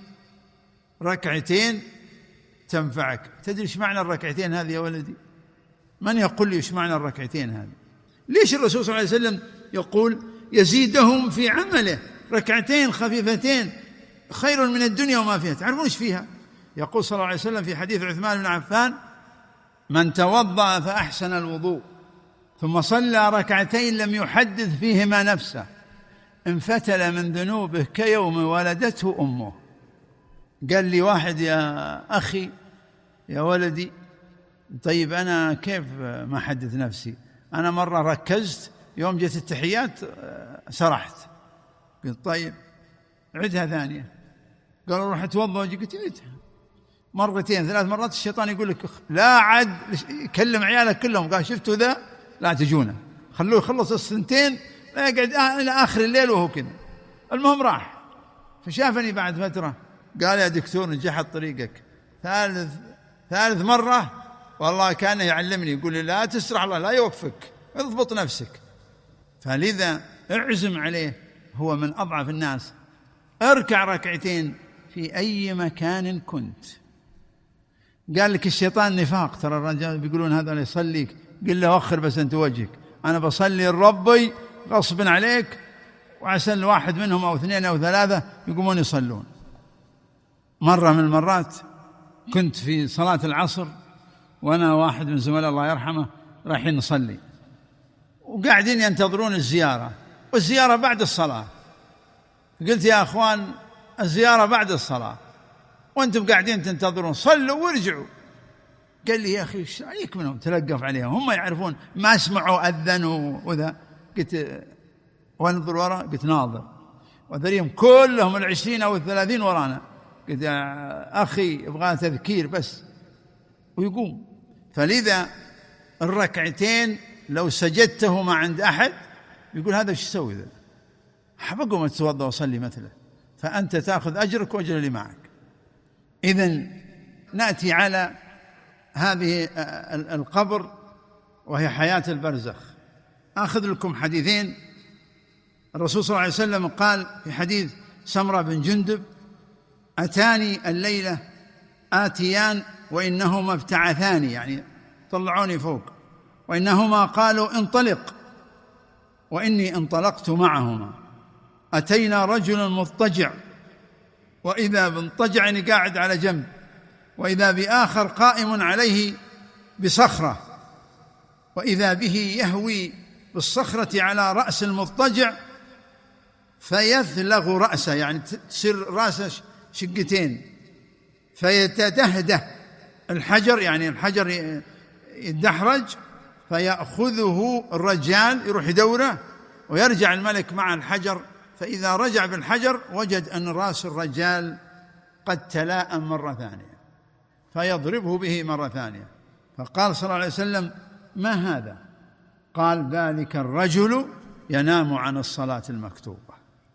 ركعتين تنفعك. تدري ايش معنى الركعتين هذه يا ولدي؟ من يقول لي ايش معنى الركعتين هذه؟ ليش الرسول صلى الله عليه وسلم يقول يزيدهم في عمله؟ ركعتين خفيفتين خير من الدنيا وما فيها. تعرفون ايش فيها؟ يقول صلى الله عليه وسلم في حديث عثمان بن عفان: من توضأ فأحسن الوضوء ثم صلى ركعتين لم يحدث فيهما نفسه انفتل من ذنوبه كيوم ولدته أمه. قال لي واحد: يا أخي يا ولدي، طيب أنا كيف ما أحدث نفسي؟ أنا مرة ركزت يوم جت التحيات سرحت. قلت طيب عدها ثانية. قالوا روح اتوضأ وجي. قلت عدها مرتين ثلاث مرات. الشيطان يقول لك لا عد، كلم عيالك كلهم، قال شفتوا ذا لا تجونه، خلوه يخلص السنتين لا يقعد إلى آخر الليل وهو كذا. المهم راح، فشافني بعد فترة قال: يا دكتور نجحت طريقك. ثالث ثالث مرة والله كان يعلمني، يقول لي لا تسرع، الله لا يوفقك، اضبط نفسك. فلذا اعزم عليه، هو من أضعف الناس. اركع ركعتين في أي مكان كنت. قال لك الشيطان نفاق، ترى الرجال بيقولون هذا لا يصليك، قل له أخر بس أنت وجهك، أنا بصلي لربي غصب عليك، وعسى الواحد منهم أو اثنين أو ثلاثة يقومون يصلون. مرة من المرات كنت في صلاة العصر وأنا واحد من زملاء الله يرحمه رايحين نصلي، وقاعدين ينتظرون الزيارة، والزيارة بعد الصلاة. قلت يا أخوان الزيارة بعد الصلاة وأنتم قاعدين تنتظرون، صلوا وارجعوا. قال لي يا أخي ايش عليك منهم؟ تلقف عليهم، هم يعرفون ما اسمعوا أذنوا وذا. قلت وانظر وراء، قلت ناظر، وذريهم كلهم العشرين أو الثلاثين ورانا. قلت يا أخي يبغى تذكير بس ويقوم. فلذا الركعتين لو سجدتهما عند أحد يقول هذا ايش يسوي ذا؟ حبقوا ما تتوضأ وصلي مثله، فأنت تأخذ أجرك وأجر اللي معك. إذن نأتي على هذه القبر وهي حياة البرزخ. أخذ لكم حديثين. الرسول صلى الله عليه وسلم قال في حديث سمرة بن جندب: أتاني الليلة آتيان وإنهما ابتعثاني، يعني طلعوني فوق، وإنهما قالوا انطلق، وإني انطلقت معهما. أتينا رجل مضطجع، وإذا بمضطجع يعني قاعد على جنب، وإذا بآخر قائم عليه بصخرة، وإذا به يهوي بالصخرة على رأس المضطجع فيثلغ رأسه، يعني تصير رأسه شقتين، فيتدهده الحجر، يعني الحجر يدحرج، فيأخذه الرجال يروح يدوره، ويرجع الملك مع الحجر، فإذا رجع بالحجر وجد أن رأس الرجال قد تلاءم مرة ثانية، فيضربه به مرة ثانية. فقال صلى الله عليه وسلم: ما هذا؟ قال: ذلك الرجل ينام عن الصلاة المكتوبة.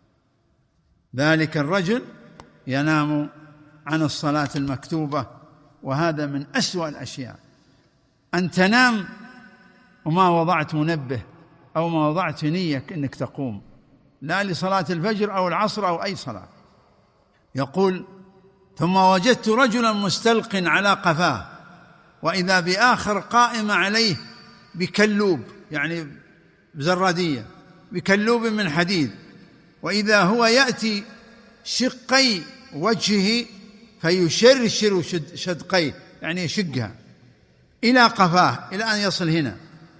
ذلك الرجل ينام عن الصلاة المكتوبة. وهذا من أسوأ الأشياء، أن تنام وما وضعت منبه أو ما وضعت نية أنك تقوم، لا لصلاة الفجر أو العصر أو أي صلاة. يقول: ثم وجدت رجلا مستلق على قفاه، وإذا بآخر قائم عليه بكلوب، يعني بزرادية، بكلوب من حديد، وإذا هو يأتي شقي وجهه فيشرشر شدقيه، يعني يشقها إلى قفاه إلى أن يصل هنا،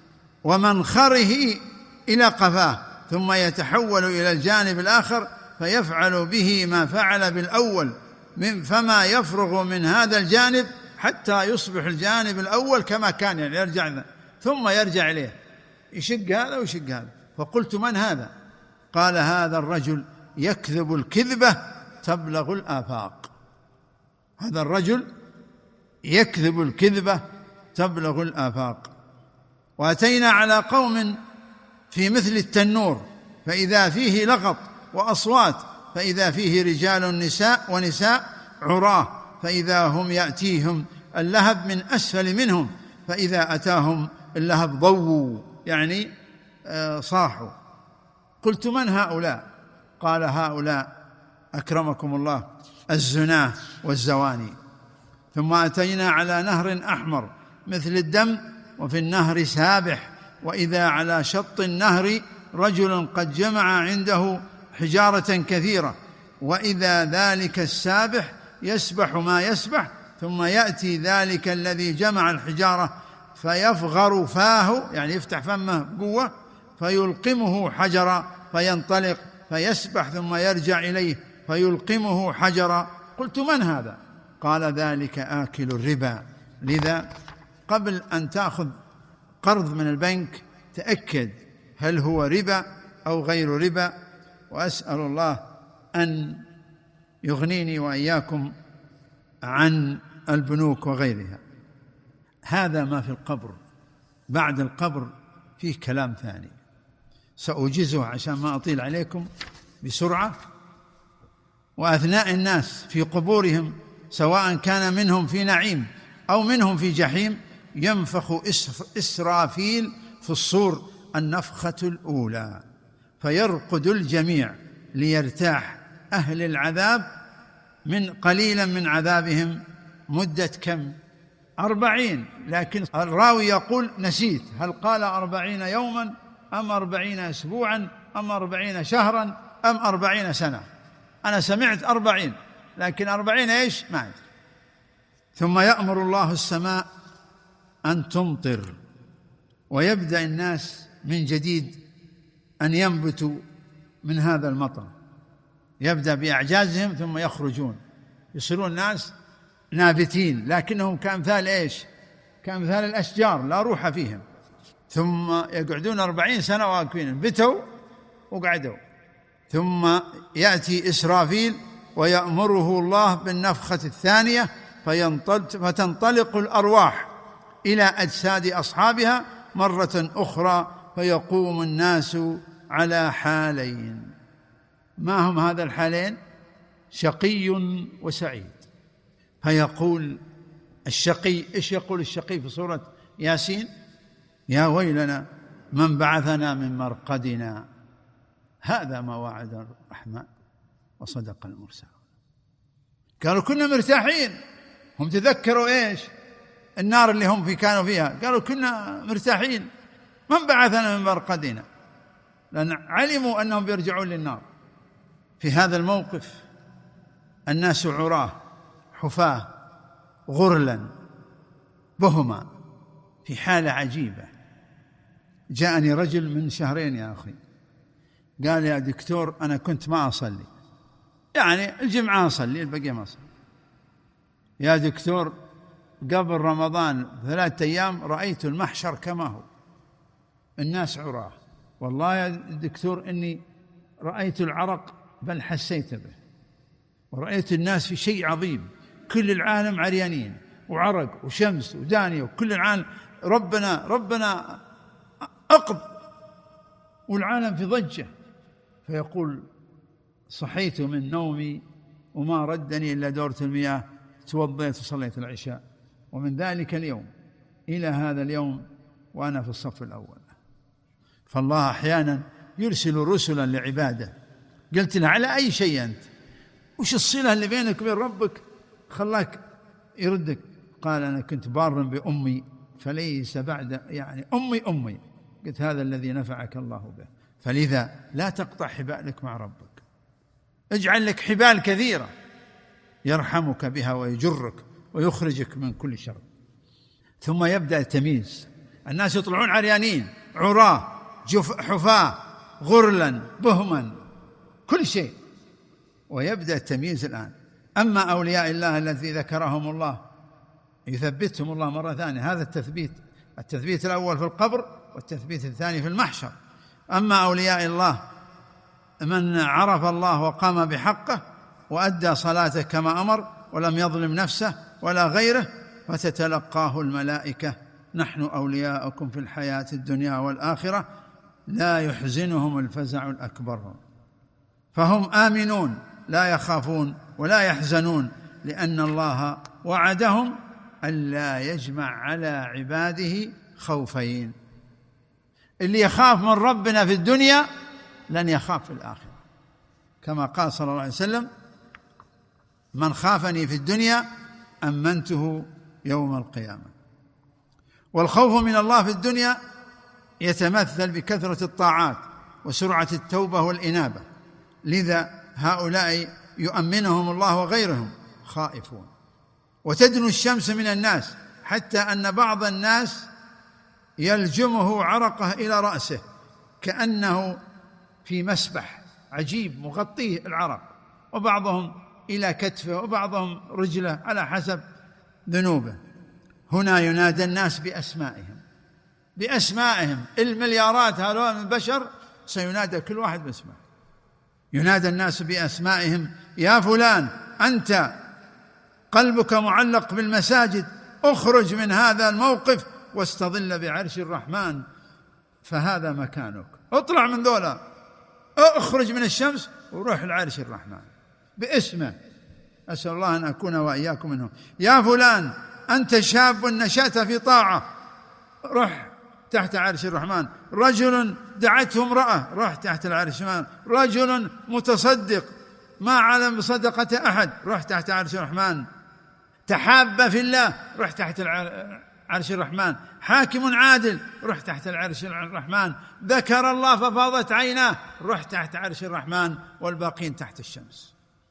ومنخره إلى قفاه، ثم يتحول إلى الجانب الآخر فيفعل به ما فعل بالأول، من فما يفرغ من هذا الجانب حتى يصبح الجانب الأول كما كان، يعني يرجع ثم يرجع إليه، يشق هذا ويشق هذا. فقلت: من هذا؟ قال: هذا الرجل يكذب الكذبة تبلغ الآفاق. هذا الرجل يكذب الكذبة تبلغ الآفاق. وأتينا على قوم في مثل التنور، فإذا فيه لغط وأصوات، فإذا فيه رجال نساء ونساء عراه، فإذا هم يأتيهم اللهب من أسفل منهم، فإذا أتاهم اللهب ضووا، يعني صاحوا. قلت: من هؤلاء؟ قال: هؤلاء أكرمكم الله الزناه والزواني. ثم أتينا على نهر أحمر مثل الدم، وفي النهر سابح، وإذا على شط النهر رجل قد جمع عنده حجارة كثيرة، وإذا ذلك السابح يسبح ما يسبح، ثم يأتي ذلك الذي جمع الحجارة فيفغر فاه، يعني يفتح فمه بقوة، فيلقمه حجرا فينطلق فيسبح، ثم يرجع إليه فيلقمه حجرا. قلت: من هذا؟ قال: ذلك آكل الربا. لذا قبل أن تأخذ قرض من البنك تأكد هل هو ربا أو غير ربا. وأسأل الله أن يغنيني وإياكم عن البنوك وغيرها. هذا ما في القبر. بعد القبر فيه كلام ثاني سأوجزه عشان ما أطيل عليكم بسرعة. وأثناء الناس في قبورهم، سواء كان منهم في نعيم أو منهم في جحيم، ينفخ إسرافيل في الصور النفخة الأولى، فيرقد الجميع ليرتاح أهل العذاب من قليلا من عذابهم. مدة كم؟ أربعين. لكن الراوي يقول: نسيت، هل قال أربعين يوما أم أربعين أسبوعا أم أربعين شهرا أم أربعين سنة؟ أنا سمعت أربعين، لكن أربعين إيش ما أدري. ثم يأمر الله السماء أن تمطر، ويبدأ الناس من جديد أن ينبتوا من هذا المطر. يبدأ بأعجازهم ثم يخرجون، يصيرون الناس نابتين، لكنهم كأمثال إيش؟ كأمثال الأشجار لا روح فيهم. ثم يقعدون أربعين سنة واقفين، بتوا وقعدوا. ثم يأتي إسرافيل ويأمره الله بالنفخة الثانية، فتنطلق الأرواح إلى أجساد أصحابها مرة أخرى، فيقوم الناس على حالين. ما هم هذا الحالين؟ شقي وسعيد. فيقول الشقي، إيش يقول الشقي في سورة ياسين؟ يا ويلنا من بعثنا من مرقدنا هذا ما وعد الرحمن وصدق المرسلون. قالوا كنا مرتاحين، هم تذكروا إيش؟ النار اللي هم في كانوا فيها، قالوا كنا مرتاحين، من بعثنا من مرقدنا، لأن علموا أنهم بيرجعون للنار. في هذا الموقف الناس عراه حفاة غرلا بهما في حالة عجيبة. جاءني رجل من شهرين يا أخي قال يا دكتور أنا كنت ما أصلي، يعني الجمعة أصلي البقية ما أصلي، يا دكتور قبل رمضان ثلاثة أيام رأيت المحشر كما هو، الناس عراه، والله يا دكتور إني رأيت العرق بل حسيت به، ورأيت الناس في شيء عظيم، كل العالم عريانين وعرق وشمس ودانية وكل العالم ربنا ربنا أقب والعالم في ضجة. فيقول صحيت من نومي وما ردني إلا دورة المياه، توضيت وصليت العشاء، ومن ذلك اليوم إلى هذا اليوم وأنا في الصف الأول. فالله أحيانا يرسل رسلا لعباده. قلت له على أي شيء أنت؟ وش الصلة اللي بينك وبين ربك خلاك يردك؟ قال أنا كنت بارا بأمي فليس بعد يعني أمي أمي. قلت هذا الذي نفعك الله به، فلذا لا تقطع حبالك مع ربك، اجعل لك حبال كثيرة يرحمك بها ويجرك ويخرجك من كل شر. ثم يبدأ التمييز، الناس يطلعون عريانين عراه حفاة غرلا بهما كل شيء، ويبدأ التمييز الآن. أما أولياء الله الذي ذكرهم الله يثبتهم الله مرة ثانية، هذا التثبيت، التثبيت الأول في القبر والتثبيت الثاني في المحشر. أما أولياء الله من عرف الله وقام بحقه وأدى صلاته كما أمر ولم يظلم نفسه ولا غيره، فتتلقاه الملائكة نحن أولياؤكم في الحياة الدنيا والآخرة لا يحزنهم الفزع الأكبر، فهم آمنون لا يخافون ولا يحزنون، لأن الله وعدهم ألا يجمع على عباده خوفين. اللي يخاف من ربنا في الدنيا لن يخاف في الآخرة، كما قال صلى الله عليه وسلم من خافني في الدنيا أمنته يوم القيامة. والخوف من الله في الدنيا يتمثل بكثرة الطاعات وسرعة التوبة والإنابة، لذا هؤلاء يؤمنهم الله وغيرهم خائفون. وتدنو الشمس من الناس حتى أن بعض الناس يلجمه عرقه إلى رأسه كأنه في مسبح عجيب مغطيه العرق، وبعضهم إلى كتفه وبعضهم رجله على حسب ذنوبه. هنا ينادى الناس بأسمائهم بأسمائهم المليارات هؤلاء من البشر سينادى كل واحد باسمه. ينادى الناس بأسمائهم يا فلان أنت قلبك معلق بالمساجد، اخرج من هذا الموقف واستظل بعرش الرحمن فهذا مكانك، اطلع من ذولا، اخرج من الشمس وروح لعرش الرحمن باسمه. أسأل الله أن أكون وإياكم منهم. يا فلان أنت شاب نشأت في طاعة، روح تحت عرش الرحمن. رجل دعته امرأة، روح تحت العرش الرحمن. رجل متصدق ما علم بصدقة أحد، روح تحت عرش الرحمن. تحاب في الله، روح تحت عرش الرحمن. حاكم عادل، روح تحت العرش الرحمن. ذكر الله ففاضت عيناه، روح تحت عرش الرحمن، والباقين تحت الشمس.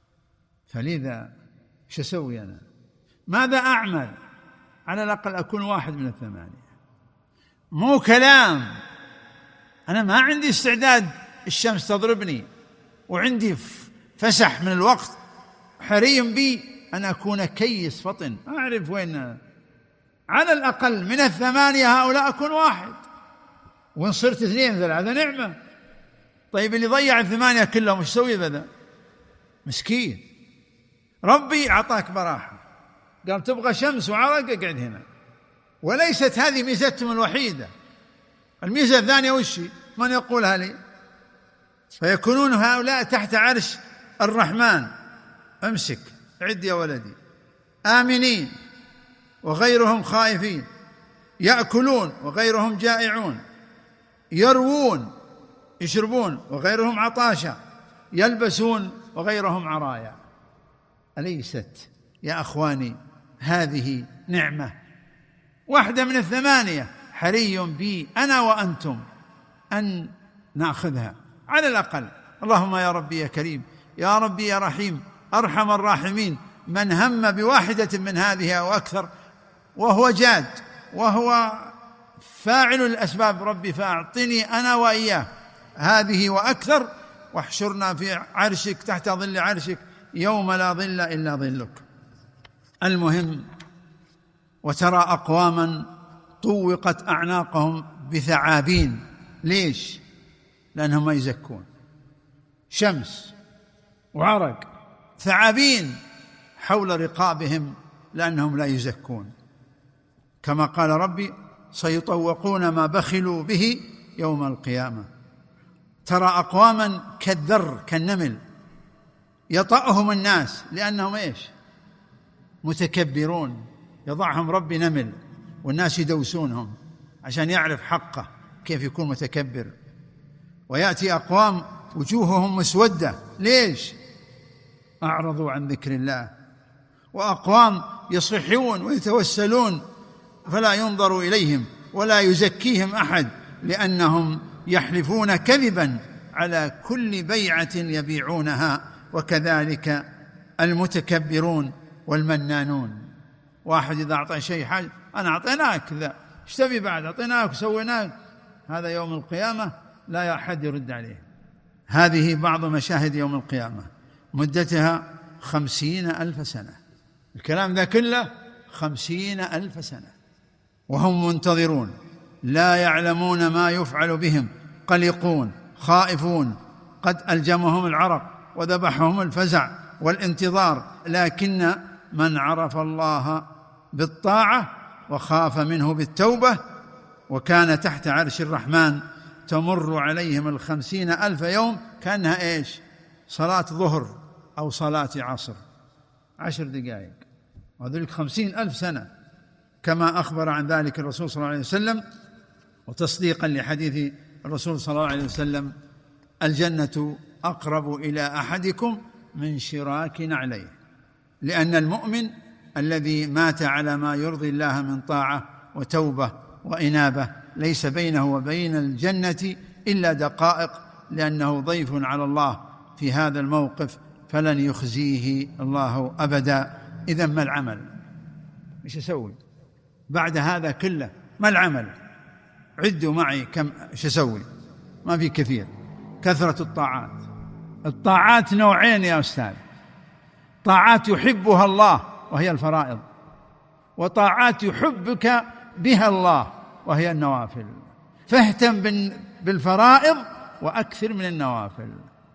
فلذا شو أسوي أنا؟ ماذا أعمل؟ على الأقل أكون واحد من الثمانية. مو كلام، أنا ما عندي استعداد الشمس تضربني وعندي فسح من الوقت، حري بي أن أكون كيس فطن أعرف وين. على الأقل من الثمانية هؤلاء أكون واحد، وإن صرت اثنين ثلاثة نعمة. طيب اللي ضيع الثمانية كلهم وش سوي بذا؟ مسكين. ربي أعطاك براحة، قال تبغى شمس وعرق اقعد هنا. وليست هذه ميزتهم الوحيدة، الميزة الثانية وش من يقولها لي؟ فيكونون هؤلاء تحت عرش الرحمن، امسك عد يا ولدي، آمنين وغيرهم خائفين، يأكلون وغيرهم جائعون، يروون يشربون وغيرهم عطاشا، يلبسون وغيرهم عرايا. أليست يا أخواني هذه نعمة؟ واحدة من الثمانية حري بي أنا وأنتم أن نأخذها على الأقل. اللهم يا ربي يا كريم، يا ربي يا رحيم، أرحم الراحمين. من هم بواحدة من هذه أو أكثر وهو جاد وهو فاعل الأسباب، ربي فأعطني أنا وإياه هذه وأكثر، واحشرنا في عرشك تحت ظل عرشك يوم لا ظل إلا ظلك. المهم، وترى أقواما طوقت أعناقهم بثعابين. ليش؟ لأنهم ما يزكون، شمس وعرق، ثعابين حول رقابهم لأنهم لا يزكون. كما قال ربي سيطوقون ما بخلوا به يوم القيامة. ترى أقواما كالذر كالنمل يطأهم الناس لأنهم إيش؟ متكبرون. يضعهم ربي نمل والناس يدوسونهم عشان يعرف حقه كيف يكون متكبر. ويأتي أقوام وجوههم مسودة. ليش؟ أعرضوا عن ذكر الله. وأقوام يصحون ويتوسلون فلا ينظر إليهم ولا يزكيهم أحد، لأنهم يحلفون كذبا على كل بيعة يبيعونها. وكذلك المتكبرون والمنانون. واحد إذا أعطى شيء حاجة، أنا أعطيناك ذا، ايش تبي بعد؟ أعطيناك وسويناك. هذا يوم القيامة لا أحد يرد عليه. هذه بعض مشاهد يوم القيامة مدتها خمسين ألف سنة. الكلام ذا كله خمسين ألف سنة وهم منتظرون، لا يعلمون ما يفعل بهم، قلقون خائفون، قد ألجمهم العرق وذبحهم الفزع والانتظار. لكن من عرف الله بالطاعة وخاف منه بالتوبة وكان تحت عرش الرحمن تمر عليهم الخمسين ألف يوم كأنها إيش؟ صلاة ظهر أو صلاة عصر، عشر دقائق، وذلك خمسين ألف سنة، كما أخبر عن ذلك الرسول صلى الله عليه وسلم. وتصديقا لحديث الرسول صلى الله عليه وسلم: الجنة أقرب إلى أحدكم من شراك نعليه. لأن المؤمن الذي مات على ما يرضي الله من طاعة وتوبة وإنابة ليس بينه وبين الجنة إلا دقائق، لأنه ضيف على الله في هذا الموقف فلن يخزيه الله أبدا. إذن ما العمل؟ إيش أسوي بعد هذا كله؟ ما العمل؟ عدوا معي كم إيش أسوي؟ ما في كثير. كثرة الطاعات. الطاعات نوعين يا أستاذ: طاعات يحبها الله وهي الفرائض، وطاعات يحبك بها الله وهي النوافل. فاهتم بالفرائض وأكثر من النوافل.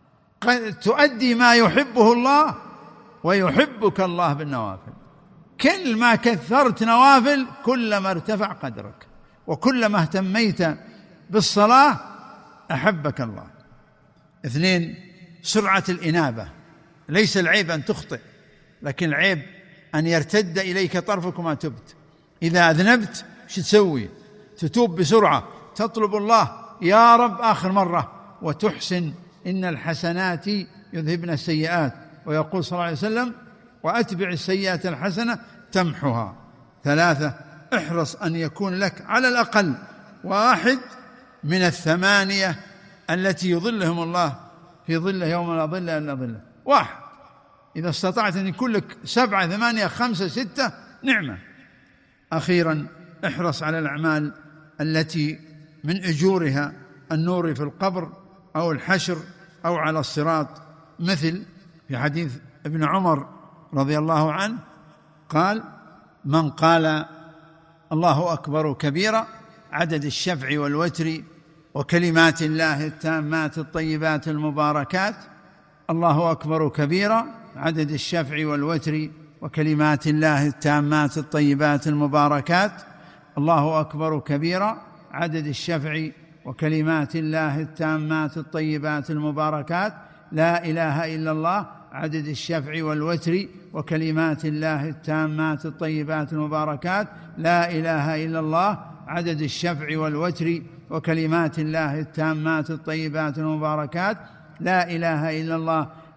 تؤدي ما يحبه الله ويحبك الله بالنوافل. كل ما كثرت نوافل كلما ارتفع قدرك، وكلما اهتميت بالصلاة أحبك الله. اثنين: سرعة الإنابة. ليس العيب أن تخطئ، لكن العيب أن يرتد إليك طرفك وما تبت. إذا أذنبت شو تسوي؟ تتوب بسرعة، تطلب الله يا رب آخر مرة، وتحسن. إن الحسنات يذهبن السيئات، ويقول صلى الله عليه وسلم: وأتبع السيئة الحسنة تمحها. ثلاثة: احرص أن يكون لك على الأقل واحد من الثمانية التي يظلهم الله في ظله يوم لا ظل إلا ظله. واحد. إذا استطعت أن يكون لك سبعة ثمانية خمسة ستة نعمة. أخيرا: احرص على الأعمال التي من أجورها النور في القبر أو الحشر أو على الصراط، مثل في حديث ابن عمر رضي الله عنه قال: من قال الله أكبر كبيرا عدد الشفع والوتر وكلمات الله التامات الطيبات المباركات. الله أكبر كبيرا عدد الشفع والوتر وكلمات الله التامات الطيبات المباركات. الله أكبر كبيرا عدد الشفع وكلمات الله التامات الطيبات المباركات. لا إله إلا الله عدد الشفع والوتر وكلمات الله التامات الطيبات المباركات. لا إله إلا الله عدد الشفع والوتر وكلمات الله التامات الطيبات المباركات. لا إله إلا الله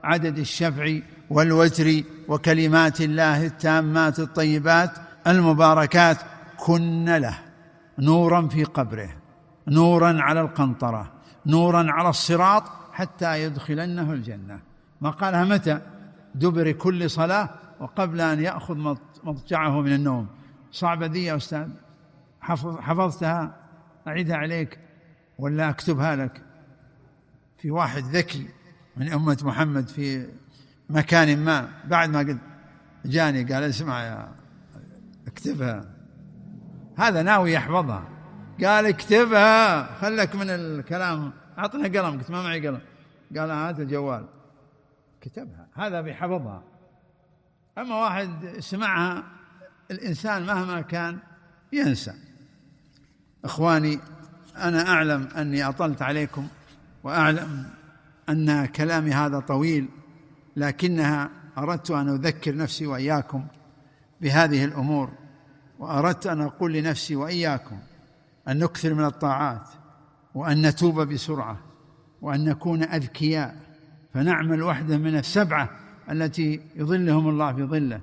عدد الشفع والوتر وكلمات الله التامات الطيبات المباركات كن له نورا في قبره، نورا على القنطرة، نورا على الصراط، حتى يدخلنه الجنة. ما قالها متى؟ دبر كل صلاة وقبل أن يأخذ مضجعه من النوم. صعبة دي يا أستاذ؟ حفظ حفظتها؟ أعيدها عليك ولا أكتبها لك؟ في واحد ذكي من أمة محمد في مكان ما، بعد ما قد جاني قال اسمع يا اكتبها، هذا ناوي يحفظها، قال اكتبها خلك من الكلام، أعطنا قلم. قلت ما معي قلم، قال هات الجوال، كتبها، هذا بيحفظها. أما واحد سمعها، الإنسان مهما كان ينسى. إخواني، أنا أعلم أني أطلت عليكم، وأعلم أن كلامي هذا طويل، لكنها أردت أن أذكر نفسي وإياكم بهذه الأمور، وأردت أن أقول لنفسي وإياكم أن نكثر من الطاعات، وأن نتوب بسرعة، وأن نكون أذكياء، فنعمل وحدة من السبعة التي يظلهم الله في ظله،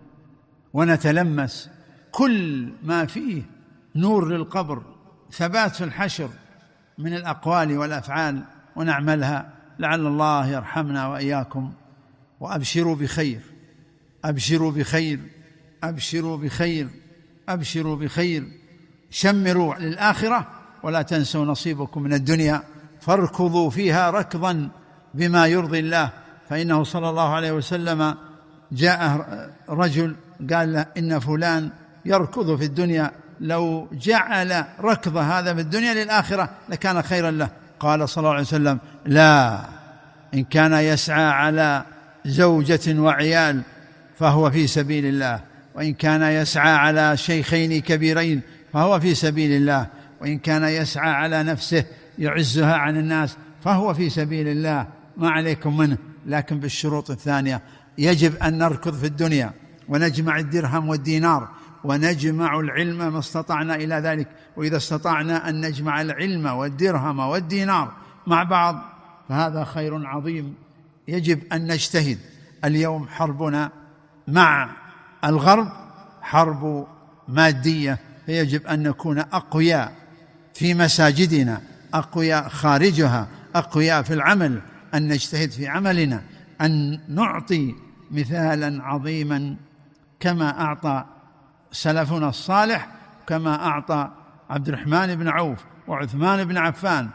ونتلمس كل ما فيه نور للقبر، ثبات في الحشر من الأقوال والأفعال، ونعملها لعل الله يرحمنا وإياكم. وأبشروا بخير، أبشروا بخير، أبشروا بخير، أبشروا بخير. شمروا للآخرة ولا تنسوا نصيبكم من الدنيا، فاركضوا فيها ركضا بما يرضي الله. فإنه صلى الله عليه وسلم جاء رجل قال له إن فلان يركض في الدنيا، لو جعل ركض هذا في الدنيا للآخرة لكان خيرا له. قال صلى الله عليه وسلم لا، إن كان يسعى على زوجة وعيال فهو في سبيل الله، وإن كان يسعى على شيخين كبيرين فهو في سبيل الله، وإن كان يسعى على نفسه يعزها عن الناس فهو في سبيل الله، ما عليكم منه. لكن بالشروط الثانية يجب أن نركض في الدنيا ونجمع الدرهم والدينار، ونجمع العلم ما استطعنا إلى ذلك. وإذا استطعنا أن نجمع العلم والدرهم والدينار مع بعض فهذا خير عظيم. يجب أن نجتهد. اليوم حربنا مع الغرب حرب مادية، فيجب أن نكون أقوياء في مساجدنا، أقوياء خارجها، أقوياء في العمل، أن نجتهد في عملنا، أن نعطي مثالا عظيما كما أعطى سلفنا الصالح، كما أعطى عبد الرحمن بن عوف وعثمان بن عفان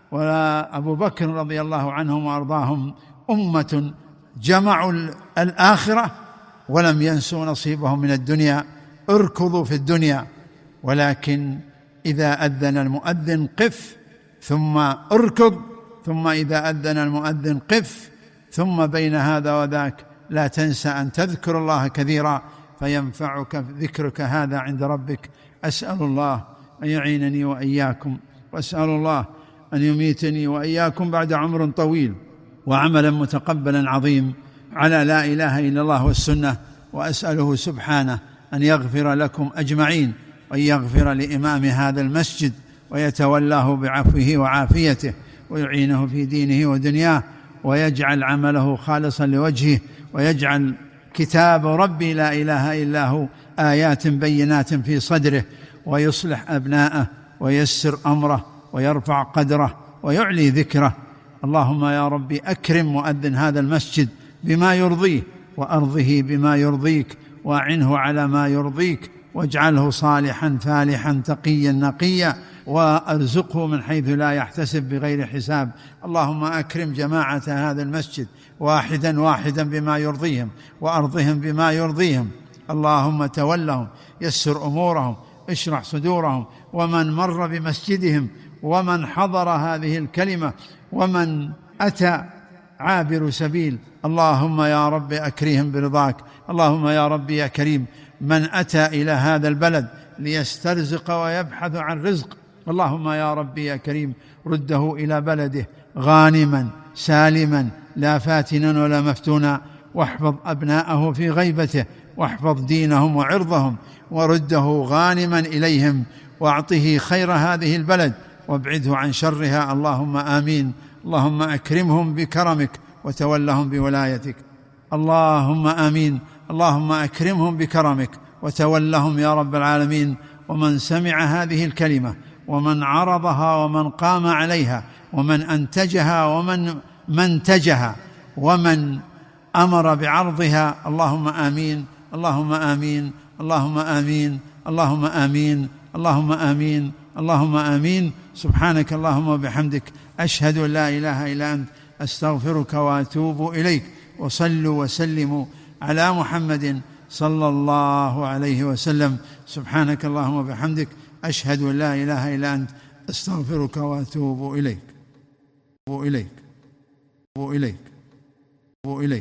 وأبو بكر رضي الله عنهم وأرضاهم، أمة جمعوا الآخرة ولم ينسوا نصيبهم من الدنيا. اركضوا في الدنيا، ولكن إذا أذن المؤذن قف، ثم اركض، ثم إذا أذن المؤذن قف، ثم بين هذا وذاك لا تنسى أن تذكر الله كثيرا فينفعك ذكرك هذا عند ربك. أسأل الله أن يعينني وإياكم، وأسأل الله أن يميتني وإياكم بعد عمر طويل وعملا متقبلا عظيم على لا إله إلا الله والسنة. وأسأله سبحانه أن يغفر لكم أجمعين، وأن يغفر لإمام هذا المسجد ويتولاه بعفوه وعافيته، ويعينه في دينه ودنياه، ويجعل عمله خالصا لوجهه، ويجعل كتاب ربي لا إله إلا هو آيات بينات في صدره، ويصلح أبناءه ويسر أمره ويرفع قدره ويعلي ذكره. اللهم يا ربي أكرم مؤذن هذا المسجد بما يرضيه، وأرضه بما يرضيك، وأعنه على ما يرضيك، واجعله صالحا فالحا تقيا نقيا، وأرزقه من حيث لا يحتسب بغير حساب. اللهم أكرم جماعة هذا المسجد واحدا واحدا بما يرضيهم، وأرضهم بما يرضيهم. اللهم تولهم، يسر أمورهم، اشرح صدورهم، ومن مر بمسجدهم، ومن حضر هذه الكلمة، ومن أتى عابر سبيل. اللهم يا رب أكرهم برضاك. اللهم يا رب يا كريم، من أتى إلى هذا البلد ليسترزق ويبحث عن رزق، اللهم يا رب يا كريم رده إلى بلده غانما سالما لا فاتنا ولا مفتونا، واحفظ أبناءه في غيبته، واحفظ دينهم وعرضهم، ورده غانما إليهم، واعطه خير هذه البلد، وابعده عن شرها. اللهم آمين. اللهم أكرمهم بكرمك وتولهم بولايتك. اللهم آمين. اللهم أكرمهم بكرمك وتولهم يا رب العالمين. ومن سمع هذه الكلمة ومن عرضها ومن قام عليها ومن أنتجها ومن منتجها ومن أمر بعرضها، اللهم آمين. اللهم آمين. اللهم آمين. اللهم آمين. اللهم آمين. اللهم آمين. سبحانك اللهم وبحمدك، أشهد أن لا إله إلا أنت، أستغفرك وأتوب إليك. وصلوا وسلموا على محمد صلى الله عليه وسلم. سبحانك اللهم وبحمدك، أشهد أن لا إله إلا أنت، أستغفرك وأتوب إليك. وإليك وإليك وإليك